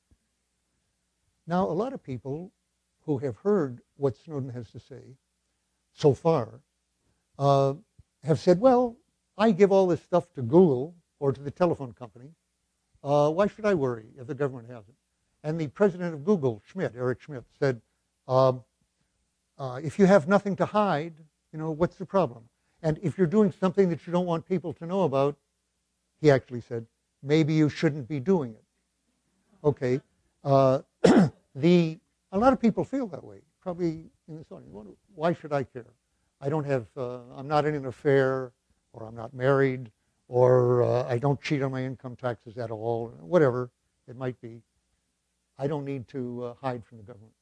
Now, a lot of people who have heard what Snowden has to say so far uh, have said, well, I give all this stuff to Google or to the telephone company. Uh, why should I worry if the government has it? And the president of Google, Schmidt, Eric Schmidt, said, um, uh, if you have nothing to hide, you know, what's the problem? And if you're doing something that you don't want people to know about, he actually said, maybe you shouldn't be doing it. Okay. Uh, the a lot of people feel that way, probably in this audience. Why should I care? I don't have, uh, I'm not in an affair, or I'm not married, or uh, I don't cheat on my income taxes at all, whatever it might be. I don't need to uh, hide from the government.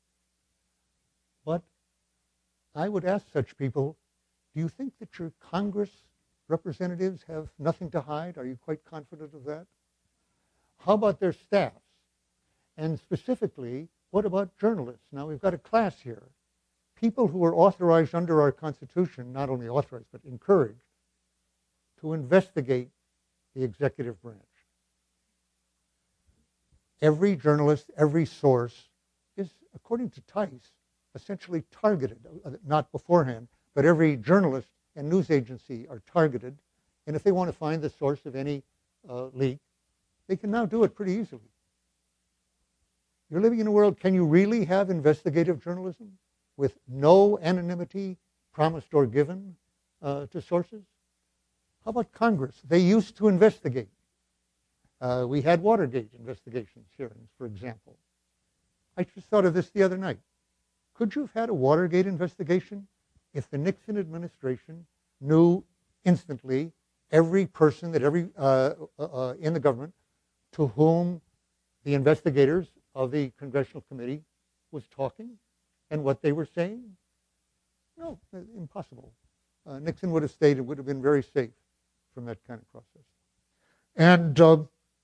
But I would ask such people, do you think that your Congress representatives have nothing to hide? Are you quite confident of that? How about their staffs? And specifically, what about journalists? Now, we've got a class here. People who are authorized under our Constitution, not only authorized, but encouraged, to investigate the executive branch. Every journalist, every source is, according to Tice, essentially targeted, not beforehand, but every journalist and news agency are targeted. And if they want to find the source of any uh, leak, they can now do it pretty easily. You're living in a world, can you really have investigative journalism with no anonymity promised or given uh, to sources? How about Congress? They used to investigate. Uh, we had Watergate investigations hearings, for example. I just thought of this the other night. Could you have had a Watergate investigation if the Nixon administration knew instantly every person that every uh, uh, in the government to whom the investigators of the Congressional Committee was talking and what they were saying? No, impossible. Uh, Nixon would have stayed and would have been very safe from that kind of process. And uh,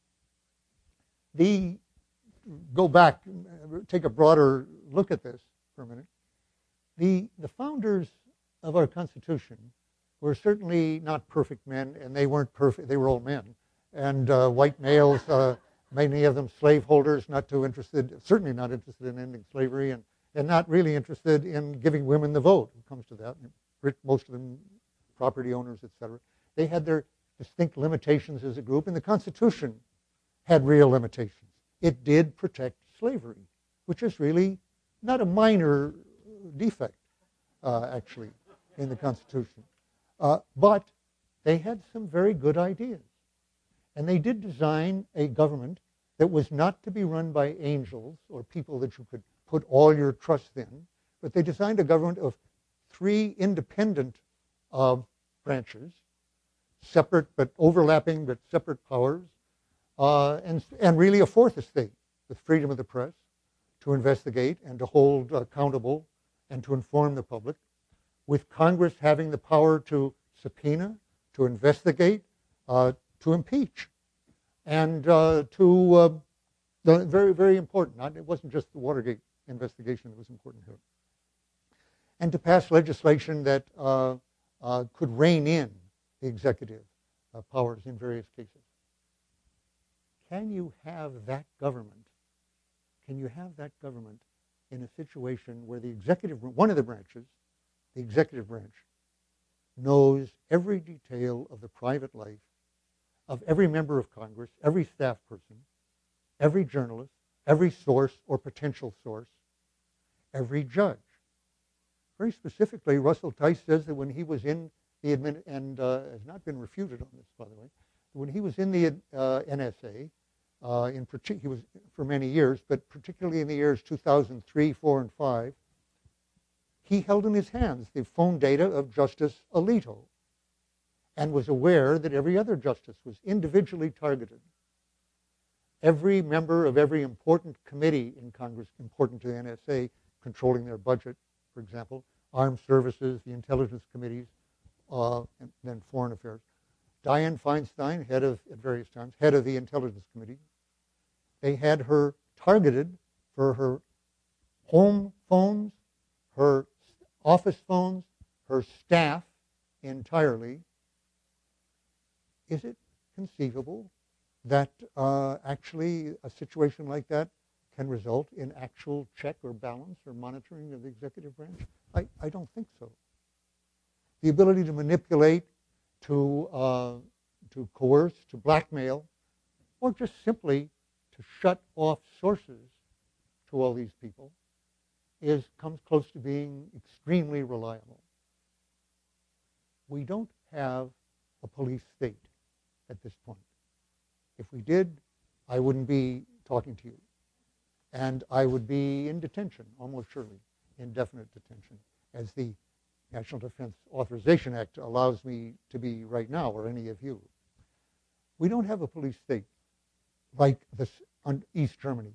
the go back, take a broader look at this for a minute. The, the founders of our Constitution were certainly not perfect men, and they weren't perfect. They were all men. And uh, white males, uh, many of them slaveholders, not too interested, certainly not interested in ending slavery, and, and not really interested in giving women the vote. It comes to that. Most of them property owners, et cetera. They had their distinct limitations as a group, and the Constitution had real limitations. It did protect slavery, which is really not a minor defect, uh, actually, in the Constitution. Uh, but they had some very good ideas. And they did design a government that was not to be run by angels or people that you could put all your trust in, but they designed a government of three independent uh, branches, separate but overlapping but separate powers, uh, and, and really a fourth estate with freedom of the press to investigate and to hold accountable and to inform the public, with Congress having the power to subpoena, to investigate, uh, to impeach and uh, to, uh, the, very, very important. Not, it wasn't just the Watergate investigation that was important here. And to pass legislation that uh, uh, could rein in the executive uh, powers in various cases. Can you have that government? Can you have that government in a situation where the executive, one of the branches, the executive branch, knows every detail of the private life of every member of Congress, every staff person, every journalist, every source or potential source, every judge? Very specifically, Russell Tice says that when he was in the admin, and uh, has not been refuted on this, by the way, when he was in the uh, N S A, uh, in partic- he was for many years, but particularly in the years two thousand three, four, and five, he held in his hands the phone data of Justice Alito and was aware that every other justice was individually targeted. Every member of every important committee in Congress, important to the N S A, controlling their budget, for example, armed services, the intelligence committees, uh, and then foreign affairs. Dianne Feinstein, head of, at various times, head of the intelligence committee, they had her targeted for her home phones, her office phones, her staff entirely. Is it conceivable that uh, actually a situation like that can result in actual check or balance or monitoring of the executive branch? I, I don't think so. The ability to manipulate, to, uh, to coerce, to blackmail, or just simply to shut off sources to all these people is comes close to being extremely reliable. We don't have a police state at this point. If we did, I wouldn't be talking to you. And I would be in detention, almost surely, indefinite detention, as the National Defense Authorization Act allows me to be right now, or any of you. We don't have a police state like this on East Germany.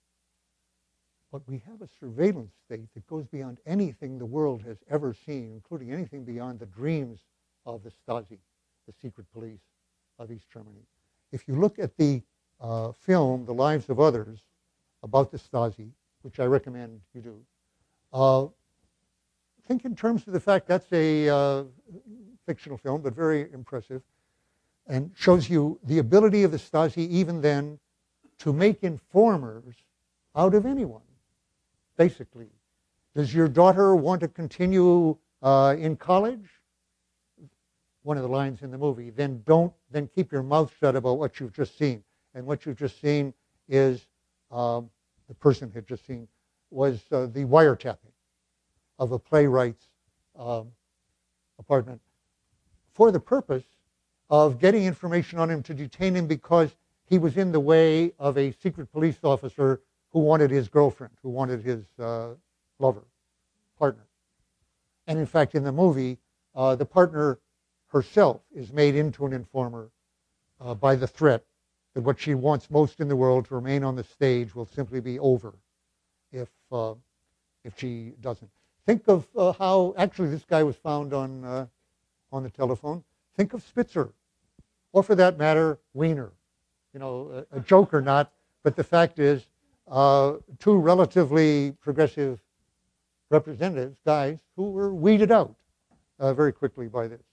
But we have a surveillance state that goes beyond anything the world has ever seen, including anything beyond the dreams of the Stasi, the secret police of East Germany. If you look at the uh, film, The Lives of Others, about the Stasi, which I recommend you do, uh, think in terms of the fact that's a uh, fictional film, but very impressive, and shows you the ability of the Stasi even then to make informers out of anyone, basically. Does your daughter want to continue uh, in college? One of the lines in the movie. Then don't. Then keep your mouth shut about what you've just seen. And what you've just seen is um, the person had just seen was uh, the wiretapping of a playwright's um, apartment for the purpose of getting information on him to detain him because he was in the way of a secret police officer who wanted his girlfriend, who wanted his uh, lover, partner. And in fact, in the movie, uh, the partner herself is made into an informer uh, by the threat that what she wants most in the world, to remain on the stage, will simply be over if uh, if she doesn't. Think of uh, how, actually this guy was found on, uh, on the telephone. Think of Spitzer, or for that matter, Wiener. You know, a, a joke or not, but the fact is, uh, two relatively progressive representatives, guys, who were weeded out uh, very quickly by this.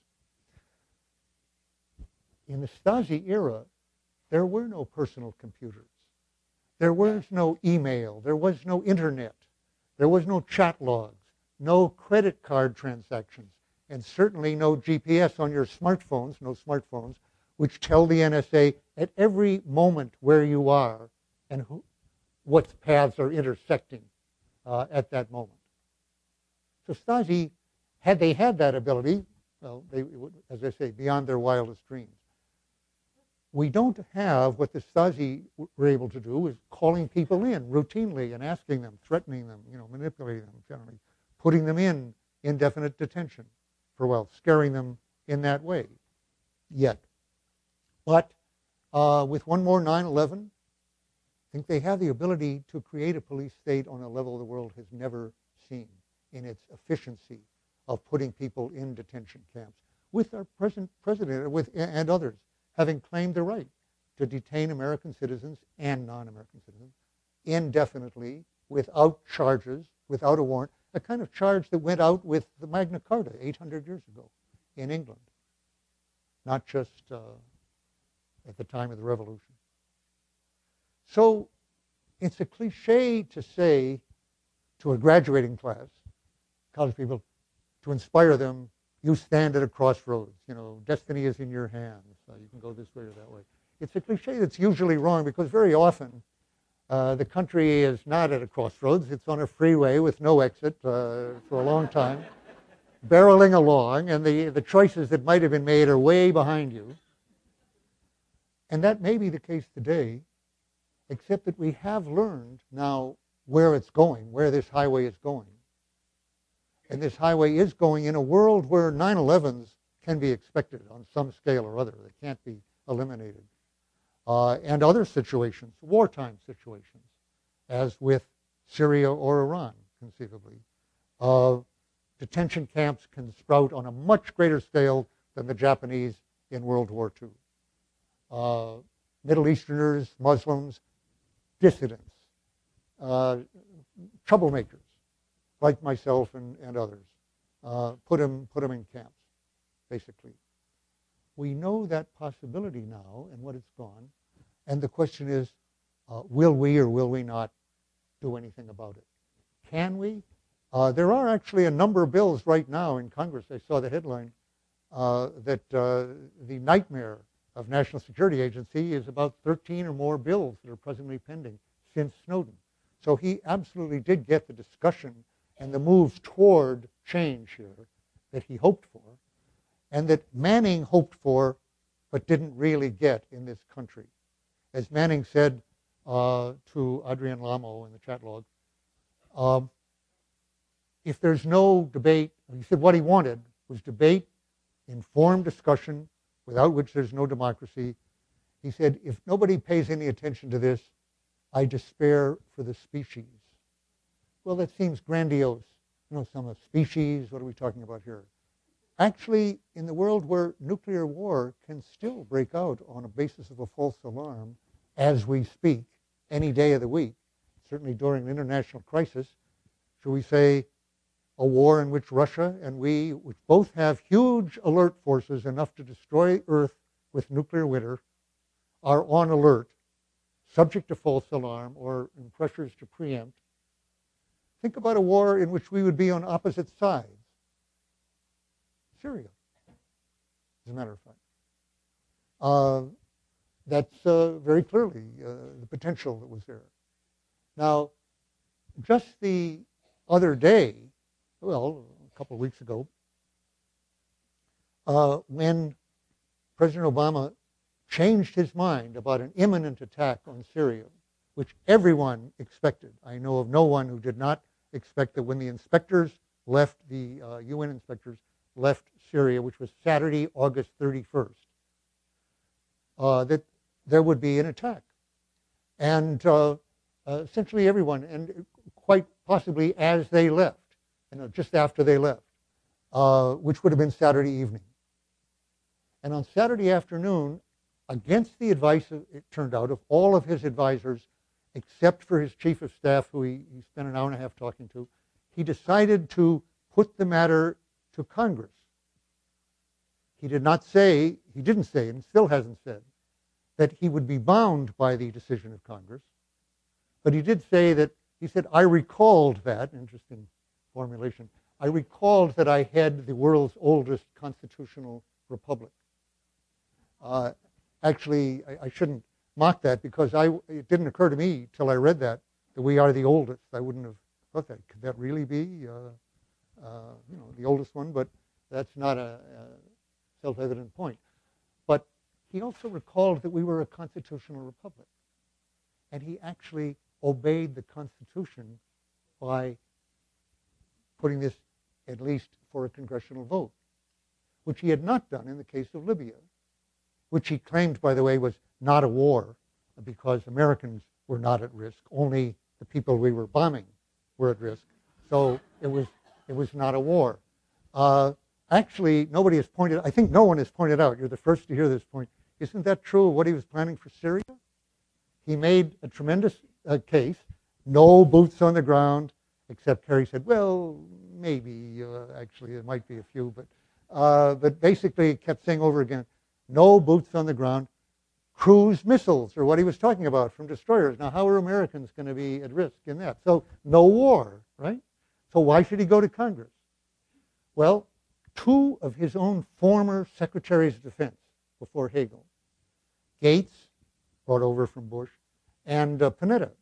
In the Stasi era, there were no personal computers. There was no email. There was no internet. There was no chat logs, no credit card transactions, and certainly no G P S on your smartphones, no smartphones, which tell the N S A at every moment where you are and who, what paths are intersecting uh, at that moment. So Stasi, had they had that ability, well, they, as I say, beyond their wildest dreams. We don't have what the Stasi were able to do, is calling people in routinely and asking them, threatening them, you know, manipulating them generally, putting them in indefinite detention for a while, scaring them in that way yet. But uh, with one more nine eleven, I think they have the ability to create a police state on a level the world has never seen in its efficiency of putting people in detention camps, with our present president with, and others having claimed the right to detain American citizens and non-American citizens indefinitely without charges, without a warrant, a kind of charge that went out with the Magna Carta eight hundred years ago in England, not just uh, at the time of the Revolution. So it's a cliche to say to a graduating class, college people, to inspire them, you stand at a crossroads. You know, destiny is in your hands. Uh, you can go this way or that way. It's a cliche that's usually wrong because very often uh, the country is not at a crossroads. It's on a freeway with no exit uh, for a long time, barreling along, and the, the choices that might have been made are way behind you. And that may be the case today, except that we have learned now where it's going, where this highway is going. And this highway is going in a world where nine elevens can be expected on some scale or other. They can't be eliminated. Uh, and other situations, wartime situations, as with Syria or Iran, conceivably. Uh, detention camps can sprout on a much greater scale than the Japanese in World War Two. Uh, Middle Easterners, Muslims, dissidents, uh, troublemakers, like myself and, and others, uh, put them put them in camps, basically. We know that possibility now and what it's gone, and the question is, uh, will we or will we not do anything about it? Can we? Uh, there are actually a number of bills right now in Congress. I saw the headline uh, that uh, the nightmare of National Security Agency is about thirteen or more bills that are presently pending since Snowden. So he absolutely did get the discussion and the moves toward change here that he hoped for, and that Manning hoped for but didn't really get in this country. As Manning said uh, to Adrian Lamo in the chat log, um, if there's no debate, he said what he wanted was debate, informed discussion, without which there's no democracy. He said, if nobody pays any attention to this, I despair for the species. Well, that seems grandiose. You know, some of species, what are we talking about here? Actually, in the world where nuclear war can still break out on a basis of a false alarm as we speak, any day of the week, certainly during an international crisis, shall we say a war in which Russia and we, which both have huge alert forces enough to destroy Earth with nuclear winter, are on alert, subject to false alarm or in pressures to preempt. Think about a war in which we would be on opposite sides. Syria, as a matter of fact. Uh, that's uh, very clearly uh, the potential that was there. Now, just the other day, well, a couple of weeks ago, uh, when President Obama changed his mind about an imminent attack on Syria, which everyone expected. I know of no one who did not expect that when the inspectors left, the uh, U N inspectors left Syria, which was Saturday, August thirty-first, uh, that there would be an attack. And uh, uh, essentially everyone, and quite possibly as they left, you know, just after they left, uh, which would have been Saturday evening. And on Saturday afternoon, against the advice, of, it turned out, of all of his advisors, except for his chief of staff, who he, he spent an hour and a half talking to, he decided to put the matter to Congress. He did not say, he didn't say, and still hasn't said, that he would be bound by the decision of Congress, but he did say that, he said, I recalled that, interesting formulation, I recalled that I had the world's oldest constitutional republic. Uh, actually, I, I shouldn't mock that because I, it didn't occur to me till I read that, that we are the oldest. I wouldn't have thought that. Could that really be uh, uh, you know, the oldest one? But that's not a, a self-evident point. But he also recalled that we were a constitutional republic. And he actually obeyed the Constitution by putting this at least for a congressional vote, which he had not done in the case of Libya, which he claimed, by the way, was not a war because Americans were not at risk. Only the people we were bombing were at risk. So it was, it was not a war. Uh, actually, nobody has pointed, I think no one has pointed out, you're the first to hear this point, Isn't that true of what he was planning for Syria? He made a tremendous uh, case, no boots on the ground, except Kerry said, well, maybe, uh, actually, there might be a few, but, uh, but basically kept saying over again, no boots on the ground, cruise missiles, or what he was talking about from destroyers. Now, how are Americans going to be at risk in that? So, no war, right? So why should he go to Congress? Well, two of his own former secretaries of defense before Hagel, Gates, brought over from Bush, and uh, Panetta,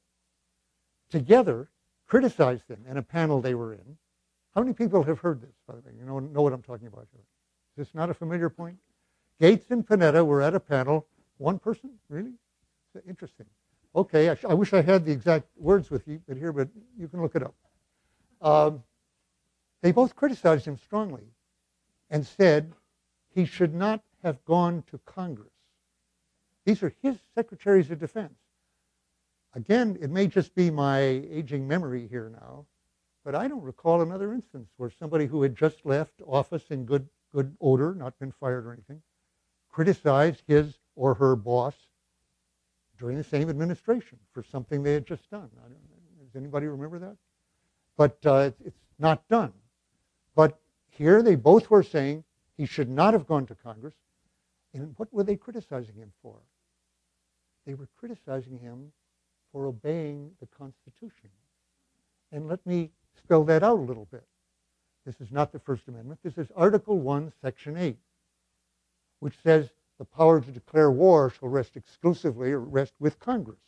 together criticized him in a panel they were in. How many people have heard this, by the way? You know, know what I'm talking about here. Is this not a familiar point? Gates and Panetta were at a panel. One person? Really? Interesting. Okay, I, sh- I wish I had the exact words with you but here, but you can look it up. Um, they both criticized him strongly and said he should not have gone to Congress. These are his secretaries of defense. Again, it may just be my aging memory here now, but I don't recall another instance where somebody who had just left office in good, good odor, not been fired or anything, criticized his or her boss during the same administration for something they had just done. I don't, does anybody remember that? But uh, it's not done. But here they both were saying he should not have gone to Congress. And what were they criticizing him for? They were criticizing him for obeying the Constitution. And let me spell that out a little bit. This is not the First Amendment. This is Article one, Section eight, which says the power to declare war shall rest exclusively or rest with Congress.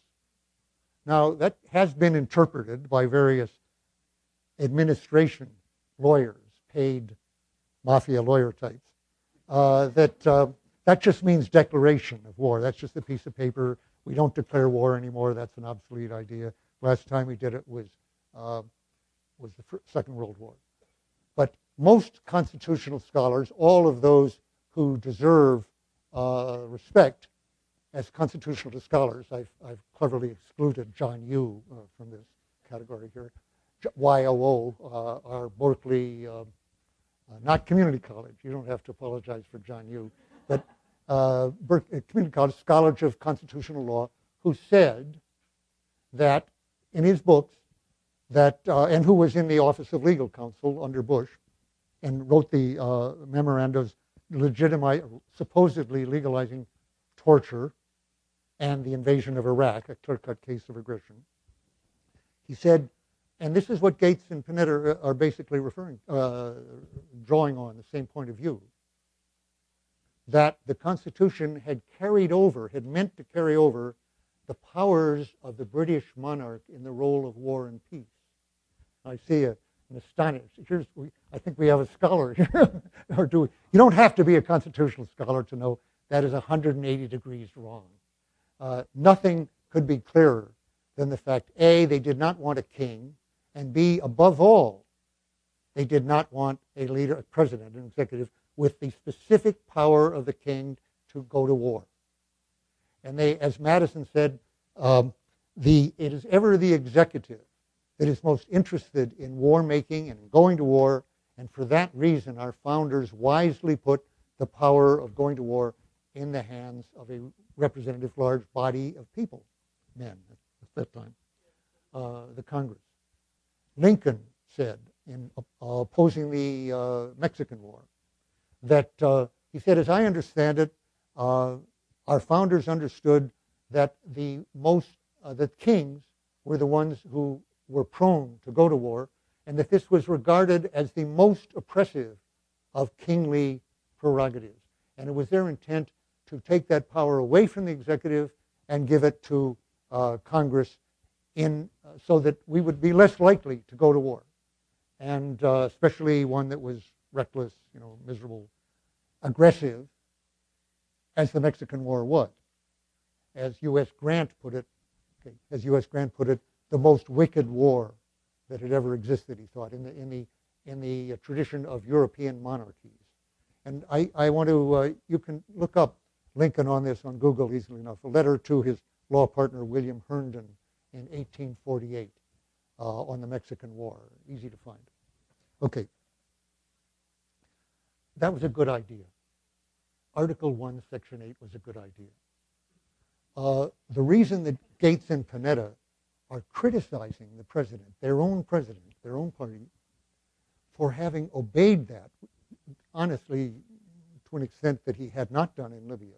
Now, that has been interpreted by various administration lawyers, paid mafia lawyer types, uh, that uh, that just means declaration of war. That's just a piece of paper. We don't declare war anymore. That's an obsolete idea. Last time we did it was uh, was the First, Second World War. But most constitutional scholars, all of those who deserve uh, respect as constitutional scholars, I've, I've cleverly excluded John Yoo uh, from this category here. Y O O, uh, are Berkeley, uh, uh, not community college. You don't have to apologize for John Yoo, but uh, Berkeley, community college, College of Constitutional Law, who said that in his books, that uh, and who was in the Office of Legal Counsel under Bush, and wrote the uh, memorandums legitimize, supposedly legalizing torture and the invasion of Iraq, a clear-cut case of aggression. He said, and this is what Gates and Panetta are basically referring, uh, drawing on the same point of view, that the Constitution had carried over, had meant to carry over the powers of the British monarch in the role of war and peace. I see a, an astonished, here's, we, I think we have a scholar here, or do we? You don't have to be a constitutional scholar to know that is one hundred eighty degrees wrong. Uh, nothing could be clearer than the fact, A, they did not want a king, and B, above all, they did not want a leader, a president, an executive, with the specific power of the king to go to war. And they, as Madison said, um, the, it is ever the executive that is most interested in war making and going to war, and for that reason our founders wisely put the power of going to war in the hands of a representative large body of people, men at that time, uh, the Congress. Lincoln said, in uh, opposing the uh, Mexican War, that uh, he said, as I understand it, uh, our founders understood that the most, uh, that kings were the ones who were prone to go to war, and that this was regarded as the most oppressive of kingly prerogatives. And it was their intent to take that power away from the executive and give it to uh, Congress in, uh, so that we would be less likely to go to war, and uh, especially one that was reckless, you know, miserable, aggressive, as the Mexican War was. As U S Grant put it, okay, as U S Grant put it, the most wicked war that had ever existed, he thought, in the in the in the tradition of European monarchies. And I, I want to, uh, you can look up Lincoln on this on Google easily enough, a letter to his law partner William Herndon in eighteen forty-eight uh, on the Mexican War. Easy to find. Okay. That was a good idea. Article one, Section eight was a good idea. Uh, the reason that Gates and Panetta are criticizing the president, their own president, their own party, for having obeyed that, honestly, to an extent that he had not done in Libya,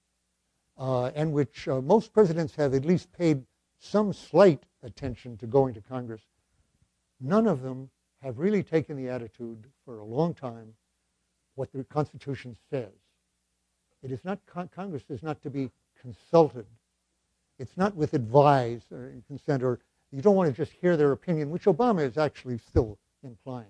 uh, and which uh, most presidents have at least paid some slight attention to going to Congress, none of them have really taken the attitude for a long time what the Constitution says. It is not, con- Congress is not to be consulted. It's not with advice or consent, or you don't want to just hear their opinion, which Obama is actually still implying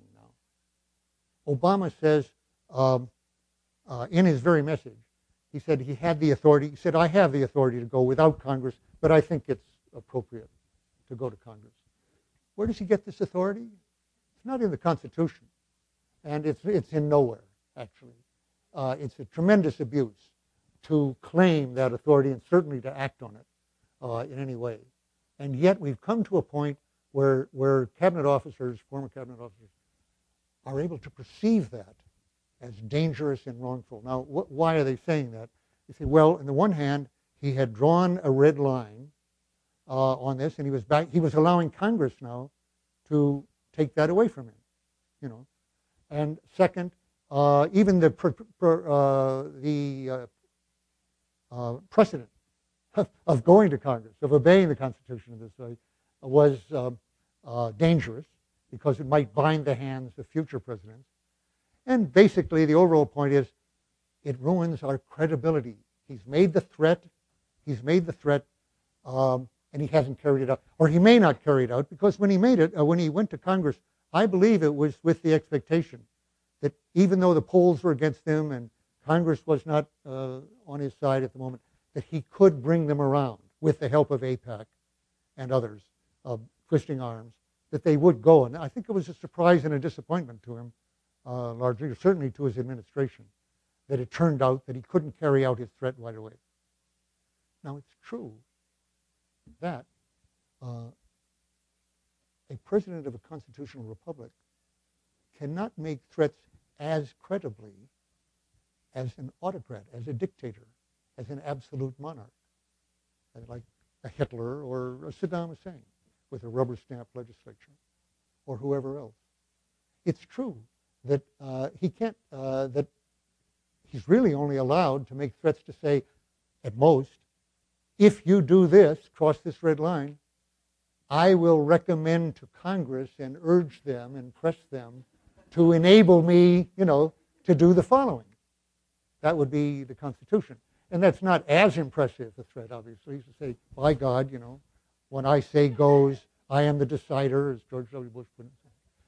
now. Obama says um, uh, in his very message, he said he had the authority. He said, I have the authority to go without Congress, but I think it's appropriate to go to Congress. Where does he get this authority? It's not in the Constitution, and it's, it's in nowhere, actually. Uh, it's a tremendous abuse to claim that authority and certainly to act on it uh, in any way. And yet we've come to a point where, where cabinet officers, former cabinet officers, are able to perceive that as dangerous and wrongful. Now, wh- why are they saying that? You say, well, on the one hand, he had drawn a red line uh, on this, and he was back. He was allowing Congress now to take that away from him, you know. And second, uh, even the pr- pr- uh, the uh, uh, precedent of, of going to Congress, of obeying the Constitution in this way, was uh, uh, dangerous because it might bind the hands of future presidents. And basically, the overall point is, it ruins our credibility. He's made the threat. He's made the threat, um, and he hasn't carried it out, or he may not carry it out, because when he made it, uh, when he went to Congress, I believe it was with the expectation that even though the polls were against him and Congress was not uh, on his side at the moment, that he could bring them around with the help of AIPAC and others, uh, twisting arms, that they would go. And I think it was a surprise and a disappointment to him, uh, largely, certainly to his administration, that it turned out that he couldn't carry out his threat right away. Now, it's true that uh, a president of a constitutional republic cannot make threats as credibly as an autocrat, as a dictator, as an absolute monarch, like a Hitler or a Saddam Hussein with a rubber stamp legislature, or whoever else. It's true that uh, he can't, uh, that he's really only allowed to make threats to say, at most, if you do this, cross this red line, I will recommend to Congress and urge them and press them to enable me, you know, to do the following. That would be the Constitution. And that's not as impressive a threat, obviously, to say, by God, you know, when I say goes, I am the decider, as George W. Bush put it.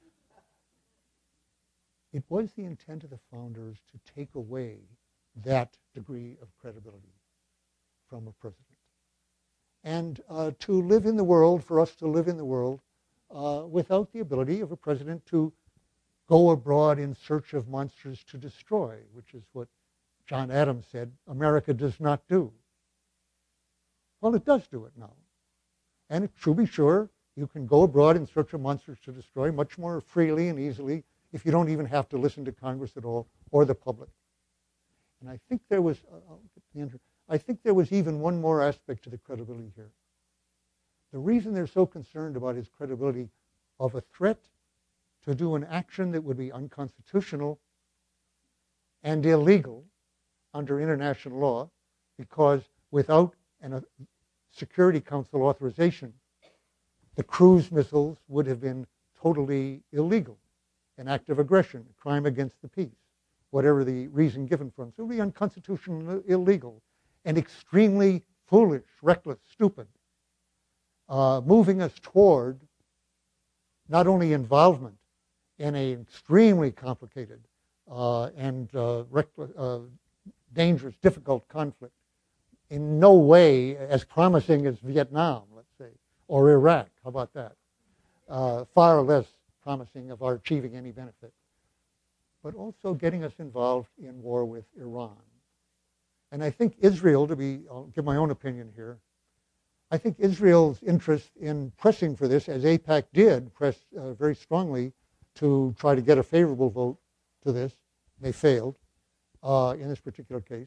It was the intent of the founders to take away that degree of credibility from a president. And uh, to live in the world, for us to live in the world, uh, without the ability of a president to go abroad in search of monsters to destroy, which is what John Adams said America does not do. Well, it does do it now. And to be sure, you can go abroad in search of monsters to destroy much more freely and easily if you don't even have to listen to Congress at all or the public. And I think there was, uh, I'll get the answer. I think there was even one more aspect to the credibility here. The reason they're so concerned about his credibility of a threat to do an action that would be unconstitutional and illegal under international law, because without an, a Security Council authorization, the cruise missiles would have been totally illegal, an act of aggression, a crime against the peace, whatever the reason given for them. So it would be unconstitutional, illegal, and extremely foolish, reckless, stupid, uh, moving us toward not only involvement in an extremely complicated uh, and uh, reckless, uh, dangerous, difficult conflict, in no way as promising as Vietnam, let's say, or Iraq. How about that? Uh, far less promising of our achieving any benefit. But also getting us involved in war with Iran. And I think Israel, to be, I'll give my own opinion here, I think Israel's interest in pressing for this, as AIPAC did press uh, very strongly to try to get a favorable vote to this, they failed, uh, in this particular case,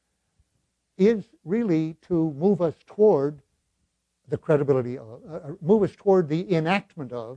is really to move us toward the credibility of, uh, move us toward the enactment of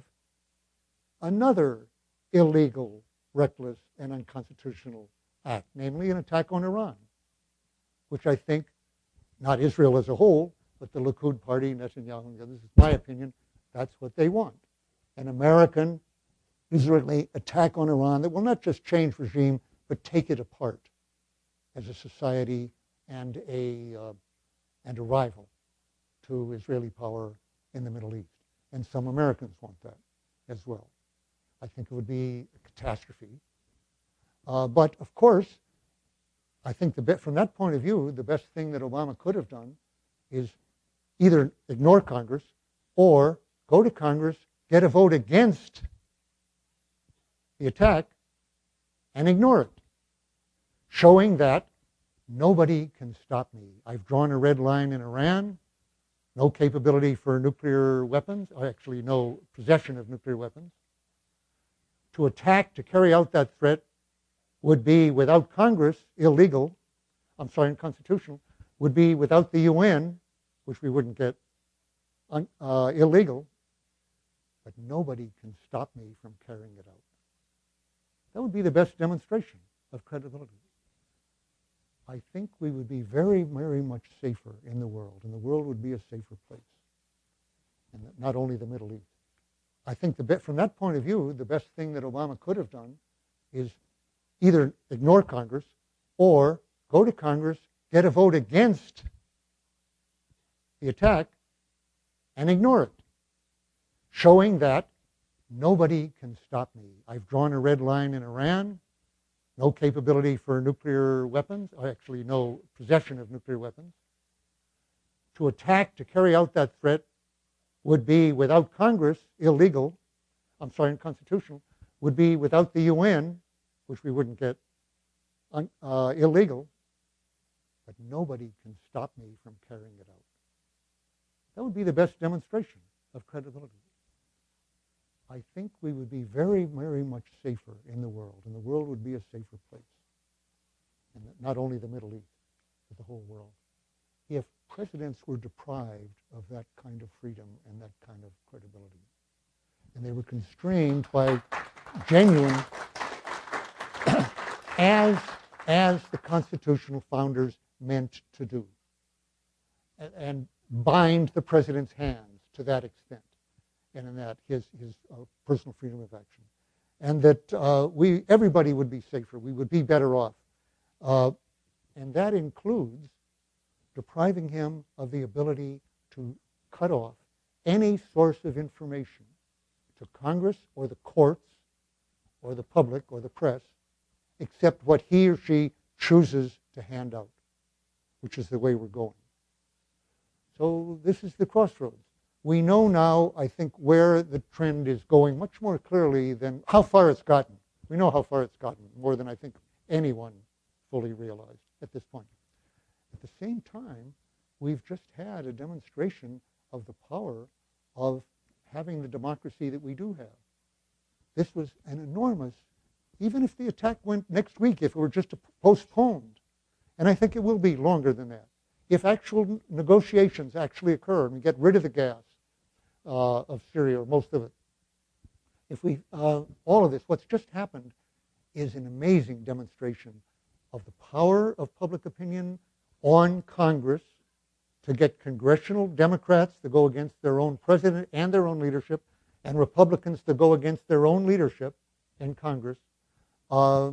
another illegal, reckless, and unconstitutional act, namely an attack on Iran, which I think, not Israel as a whole, but the Likud party, Netanyahu, and this is my opinion, that's what they want. An American Israeli attack on Iran that will not just change regime, but take it apart as a society and a, uh, and a rival to Israeli power in the Middle East. And some Americans want that as well. I think it would be a catastrophe. Uh, but of course, I think the be- from that point of view, the best thing that Obama could have done is either ignore Congress or go to Congress, get a vote against the attack, and ignore it, showing that nobody can stop me. I've drawn a red line in Iran, no capability for nuclear weapons, or actually no possession of nuclear weapons. To attack, to carry out that threat, would be, without Congress, illegal, I'm sorry, unconstitutional, would be, without the U N, which we wouldn't get, un, uh, illegal, but nobody can stop me from carrying it out. That would be the best demonstration of credibility. I think we would be very, very much safer in the world, and the world would be a safer place, and not only the Middle East. I think the be- from that point of view, the best thing that Obama could have done is either ignore Congress or go to Congress, get a vote against the attack, and ignore it, showing that nobody can stop me. I've drawn a red line in Iran, no capability for nuclear weapons, or actually no possession of nuclear weapons. To attack, to carry out that threat, would be, without Congress, illegal, I'm sorry, unconstitutional, would be, without the U N, which we wouldn't get, un, uh, illegal, but nobody can stop me from carrying it out. That would be the best demonstration of credibility. I think we would be very, very much safer in the world, and the world would be a safer place, and not only the Middle East, but the whole world, if presidents were deprived of that kind of freedom and that kind of credibility, and they were constrained by genuine, as, as the constitutional founders meant to do, and, and bind the president's hands to that extent, and in that his, his uh, personal freedom of action, and that uh, we everybody would be safer, we would be better off, uh, and that includes depriving him of the ability to cut off any source of information to Congress or the courts or the public or the press, except what he or she chooses to hand out, which is the way we're going. So this is the crossroads. We know now, I think, where the trend is going much more clearly than how far it's gotten. We know how far it's gotten, more than I think anyone fully realized at this point. At the same time, we've just had a demonstration of the power of having the democracy that we do have. This was an enormous, even if the attack went next week, if it were just postponed, and I think it will be longer than that, if actual negotiations actually occur and we get rid of the gas uh, of Syria, or most of it, if we, uh, all of this, what's just happened is an amazing demonstration of the power of public opinion on Congress to get congressional Democrats to go against their own president and their own leadership, and Republicans to go against their own leadership in Congress uh,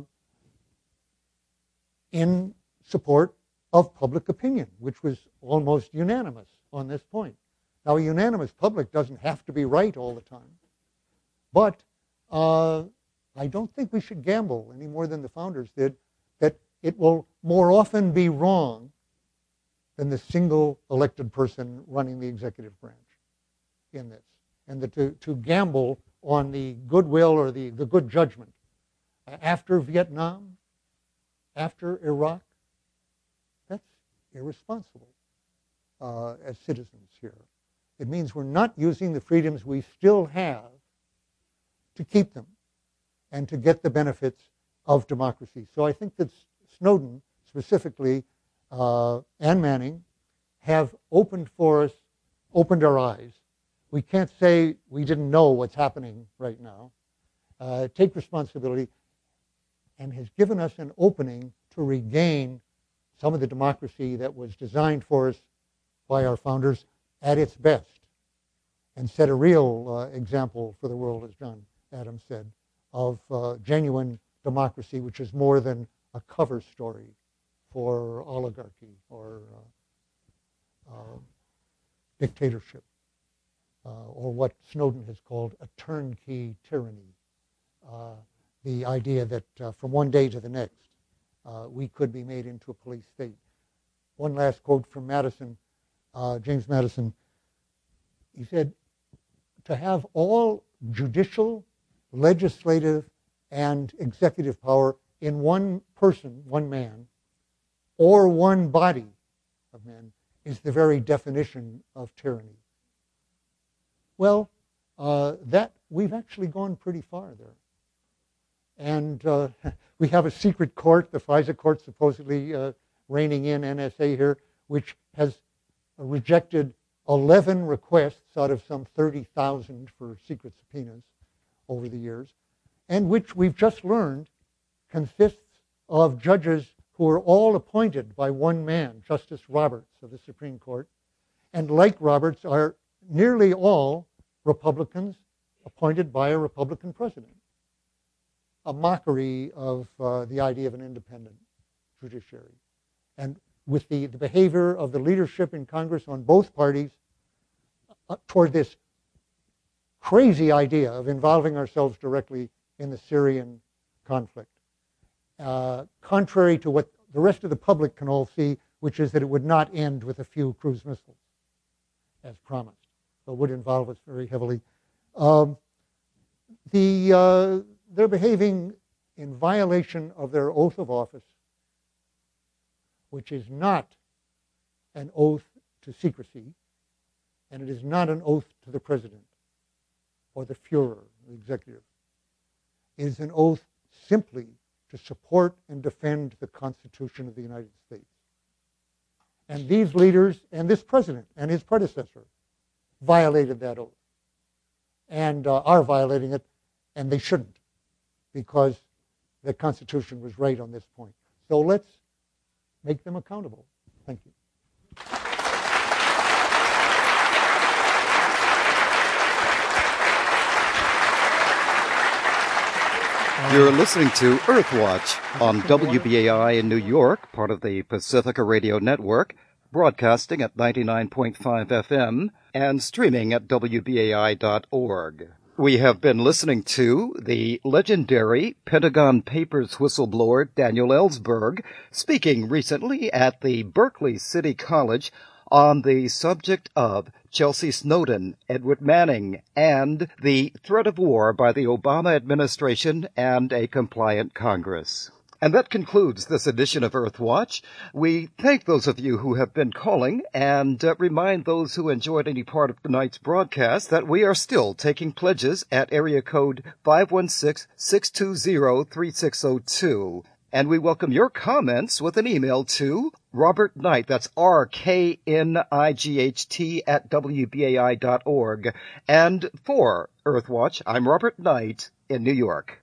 in support of public opinion, which was almost unanimous on this point. Now, a unanimous public doesn't have to be right all the time, but uh, I don't think we should gamble any more than the founders did that it will more often be wrong than the single elected person running the executive branch in this. And that to, to gamble on the goodwill or the, the good judgment after Vietnam, after Iraq, that's irresponsible uh, as citizens here. It means we're not using the freedoms we still have to keep them and to get the benefits of democracy. So I think that Snowden specifically uh, and Manning have opened for us, opened our eyes. We can't say we didn't know what's happening right now. Uh, take responsibility, and has given us an opening to regain some of the democracy that was designed for us by our founders at its best, and set a real uh, example for the world, as John Adams said, of uh, genuine democracy, which is more than a cover story for oligarchy or uh, uh, dictatorship, uh, or what Snowden has called a turnkey tyranny. Uh, the idea that uh, from one day to the next, uh, we could be made into a police state. One last quote from Madison, uh, James Madison. He said, to have all judicial, legislative, and executive power in one person, one man, or one body of men, is the very definition of tyranny. Well, uh, that we've actually gone pretty far there. And uh, we have a secret court, the FISA court, supposedly uh, reining in N S A here, which has rejected eleven requests out of some thirty thousand for secret subpoenas over the years, and which we've just learned consists of judges who are all appointed by one man, Justice Roberts of the Supreme Court, and like Roberts are nearly all Republicans appointed by a Republican president. A mockery of uh, the idea of an independent judiciary. And with the, the behavior of the leadership in Congress on both parties uh, toward this crazy idea of involving ourselves directly in the Syrian conflict, uh, contrary to what the rest of the public can all see, which is that it would not end with a few cruise missiles, as promised, but would involve us very heavily. Um, the... Uh, They're behaving in violation of their oath of office, which is not an oath to secrecy, and it is not an oath to the president or the Fuhrer, the executive. It is an oath simply to support and defend the Constitution of the United States. And these leaders and this president and his predecessor violated that oath and uh, are violating it, and they shouldn't, because the Constitution was right on this point. So let's make them accountable. Thank you. You're listening to Earthwatch on W B A I in New York, part of the Pacifica Radio Network, broadcasting at ninety-nine point five F M and streaming at W B A I dot org. We have been listening to the legendary Pentagon Papers whistleblower Daniel Ellsberg speaking recently at the Berkeley City College on the subject of Chelsea Snowden, Edward Manning, and the threat of war by the Obama administration and a compliant Congress. And that concludes this edition of Earthwatch. We thank those of you who have been calling and uh, remind those who enjoyed any part of tonight's broadcast that we are still taking pledges at area code five one six, six two zero, three six zero two. And we welcome your comments with an email to Robert Knight, that's R K N I G H T at W B A I dot org. And for Earthwatch, I'm Robert Knight in New York.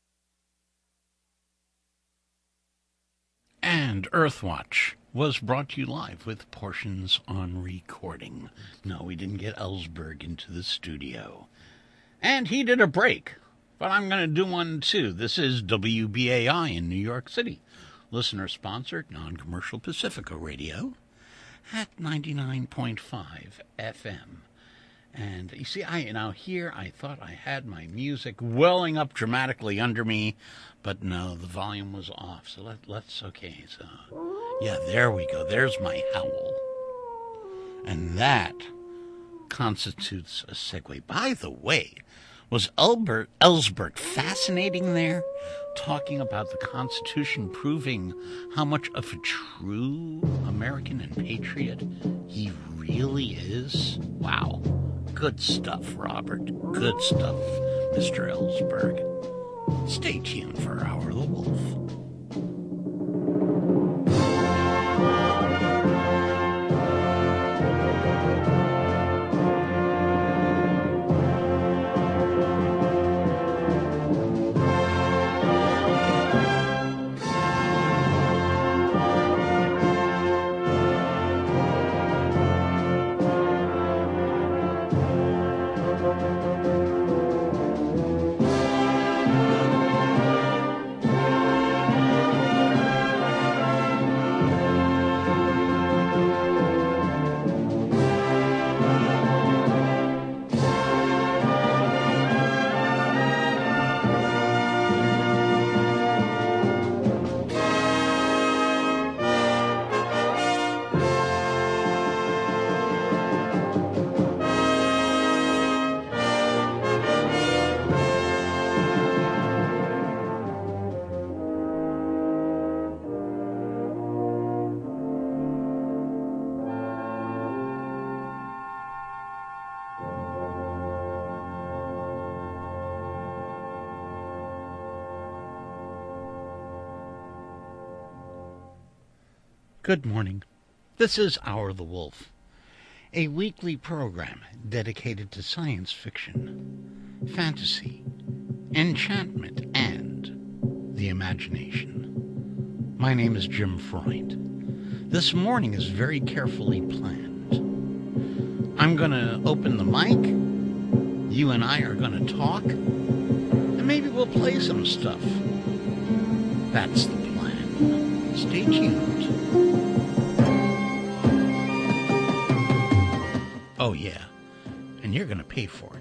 And Earthwatch was brought to you live with portions on recording. No, we didn't get Ellsberg into the studio. And he did a break, but I'm going to do one too. This is W B A I in New York City. Listener-sponsored, non-commercial Pacifica Radio at ninety-nine point five F M. And you see, I now here I thought I had my music welling up dramatically under me, but no, the volume was off. So let, let's, okay, so, yeah, there we go. There's my howl. And that constitutes a segue. By the way, was Albert Ellsberg fascinating there, talking about the Constitution, proving how much of a true American and patriot he really is? Wow. Good stuff, Robert. Good stuff, Mister Ellsberg. Stay tuned for Hour of the Wolf. Good morning. This is Hour of the Wolf, a weekly program dedicated to science fiction, fantasy, enchantment, and the imagination. My name is Jim Freund. This morning is very carefully planned. I'm going to open the mic, you and I are going to talk, and maybe we'll play some stuff. That's the plan. Stay tuned. Oh, yeah, and you're going to pay for it.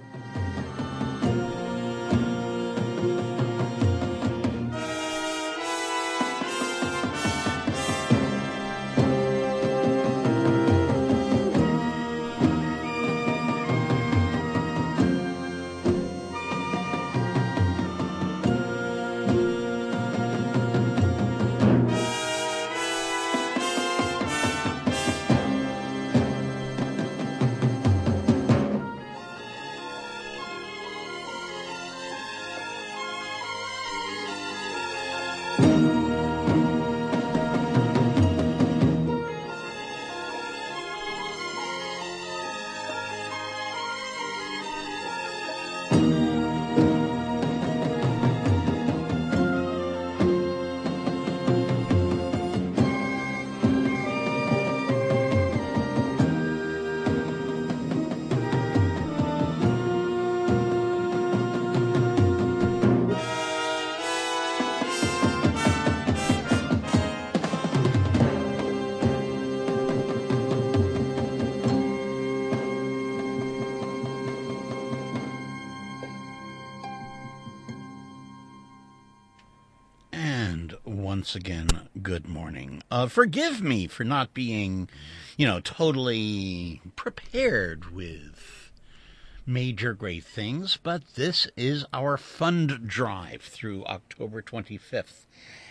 Once again, good morning. Uh, forgive me for not being, you know, totally prepared with major great things, but this is our fund drive through October twenty-fifth.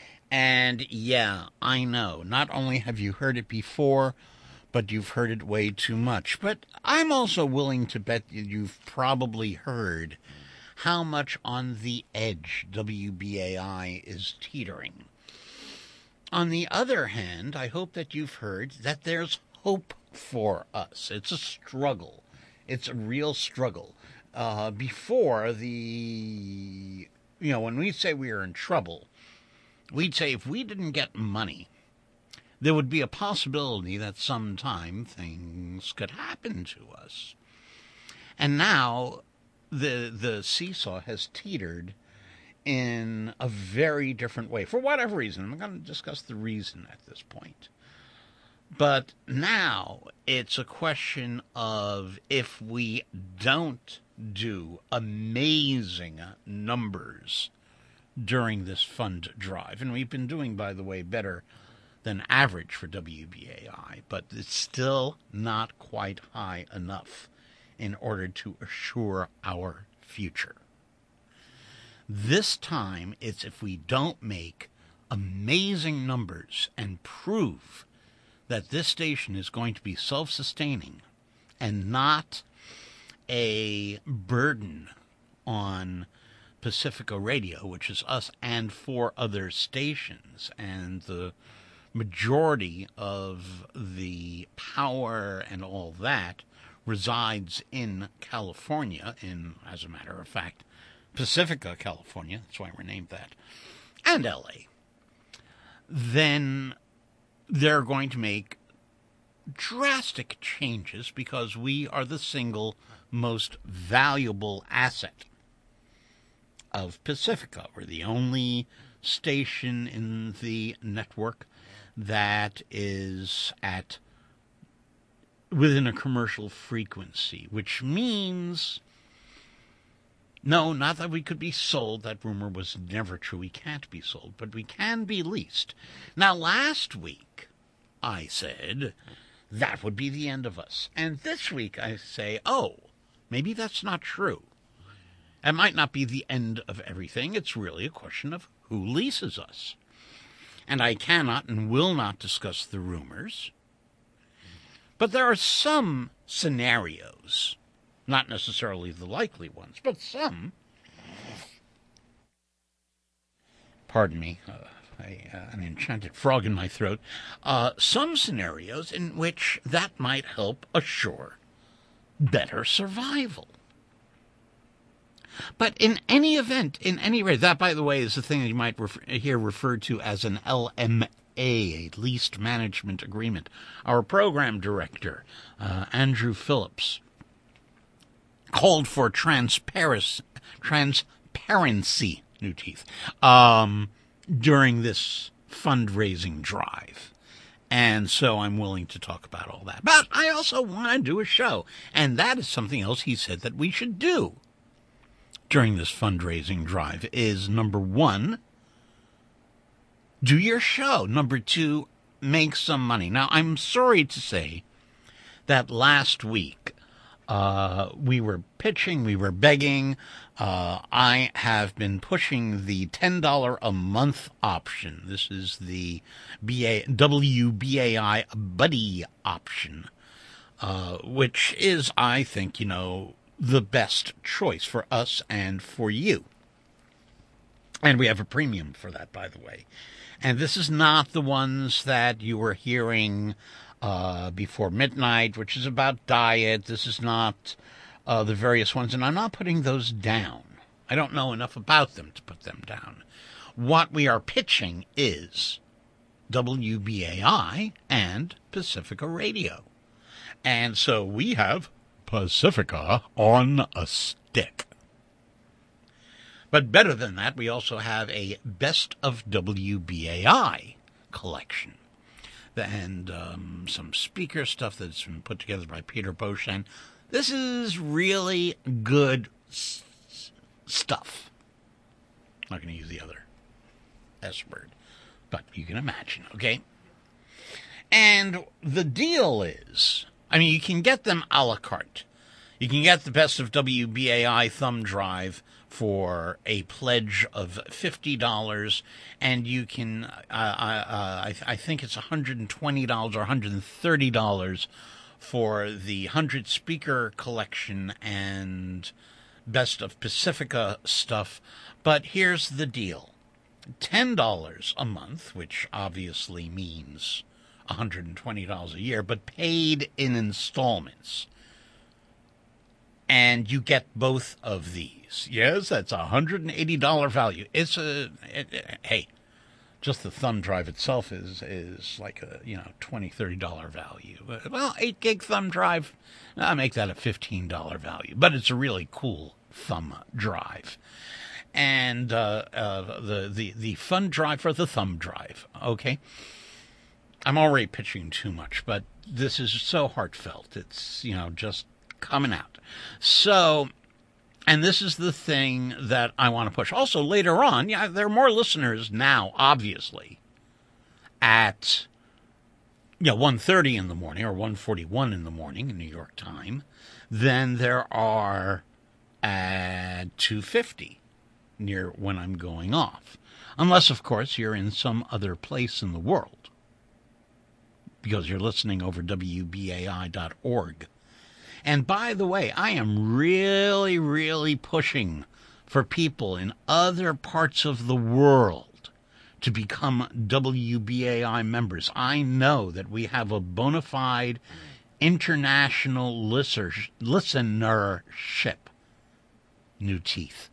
And yeah, I know, not only have you heard it before, but you've heard it way too much. But I'm also willing to bet you've probably heard how much on the edge W B A I is teetering. On the other hand, I hope that you've heard that there's hope for us. It's a struggle. It's a real struggle. Uh, before the, you know, when we say we are in trouble, we'd say if we didn't get money, there would be a possibility that sometime things could happen to us. And now the the seesaw has teetered in a very different way, for whatever reason. I'm going to discuss the reason at this point. But now it's a question of if we don't do amazing numbers during this fund drive, and we've been doing, by the way, better than average for W B A I, but it's still not quite high enough in order to assure our future. This time, it's if we don't make amazing numbers and prove that this station is going to be self-sustaining and not a burden on Pacifica Radio, which is us and four other stations, and the majority of the power and all that resides in California, in, as a matter of fact, Pacifica, California, that's why we're named that, and L A, then they're going to make drastic changes because we are the single most valuable asset of Pacifica. We're the only station in the network that is at within a commercial frequency, which means, no, not that we could be sold. That rumor was never true. We can't be sold, but we can be leased. Now, last week, I said that would be the end of us. And this week, I say, oh, maybe that's not true. It might not be the end of everything. It's really a question of who leases us. And I cannot and will not discuss the rumors. But there are some scenarios, not necessarily the likely ones, but some. Pardon me, uh, a, uh, an enchanted frog in my throat, uh, some scenarios in which that might help assure better survival. But in any event, in any rate, that, by the way, is the thing that you might refer, hear referred to as an L M A, a Least Management Agreement. Our program director, uh, Andrew Phillips, called for transparency, transparency, new teeth, um, during this fundraising drive. And so I'm willing to talk about all that. But I also want to do a show, and that is something else he said that we should do during this fundraising drive is, number one, do your show. Number two, make some money. Now, I'm sorry to say that last week uh, we were pitching, we were begging. Uh, I have been pushing the ten dollars a month option. This is the B A, W B A I Buddy option, uh, which is, I think, you know, the best choice for us and for you. And we have a premium for that, by the way. And this is not the ones that you were hearing uh, before midnight, which is about diet. This is not uh, the various ones. And I'm not putting those down. I don't know enough about them to put them down. What we are pitching is W B A I and Pacifica Radio. And so we have Pacifica on a stick. But better than that, we also have a Best of W B A I collection. And um, some speaker stuff that's been put together by Peter Beauchamp. This is really good s- stuff. I'm not going to use the other S word, but you can imagine, okay? And the deal is, I mean, you can get them a la carte. You can get the Best of W B A I thumb drive for a pledge of fifty dollars, and you can, uh, uh, I, I think it's one hundred twenty dollars or one hundred thirty dollars for the one hundred speaker collection and Best of Pacifica stuff. But here's the deal. ten dollars a month, which obviously means one hundred twenty dollars a year, but paid in installments. And you get both of these. Yes, that's a one hundred eighty dollars value. It's a, it, it, hey, just the thumb drive itself is is like a, you know, twenty dollars, thirty dollars value. Well, eight gig thumb drive, I'll make that a fifteen dollars value. But it's a really cool thumb drive. And uh, uh, the, the, the fun drive for the thumb drive, okay? I'm already pitching too much, but this is so heartfelt. It's, you know, just coming out. So, and this is the thing that I want to push. Also, later on, yeah, there are more listeners now, obviously, at, you know, one thirty in the morning or one forty-one in the morning in New York time than there are at two fifty near when I'm going off. Unless, of course, you're in some other place in the world, because you're listening over W B A I dot org. And by the way, I am really, really pushing for people in other parts of the world to become W B A I members. I know that we have a bona fide international listener, listenership. New teeth.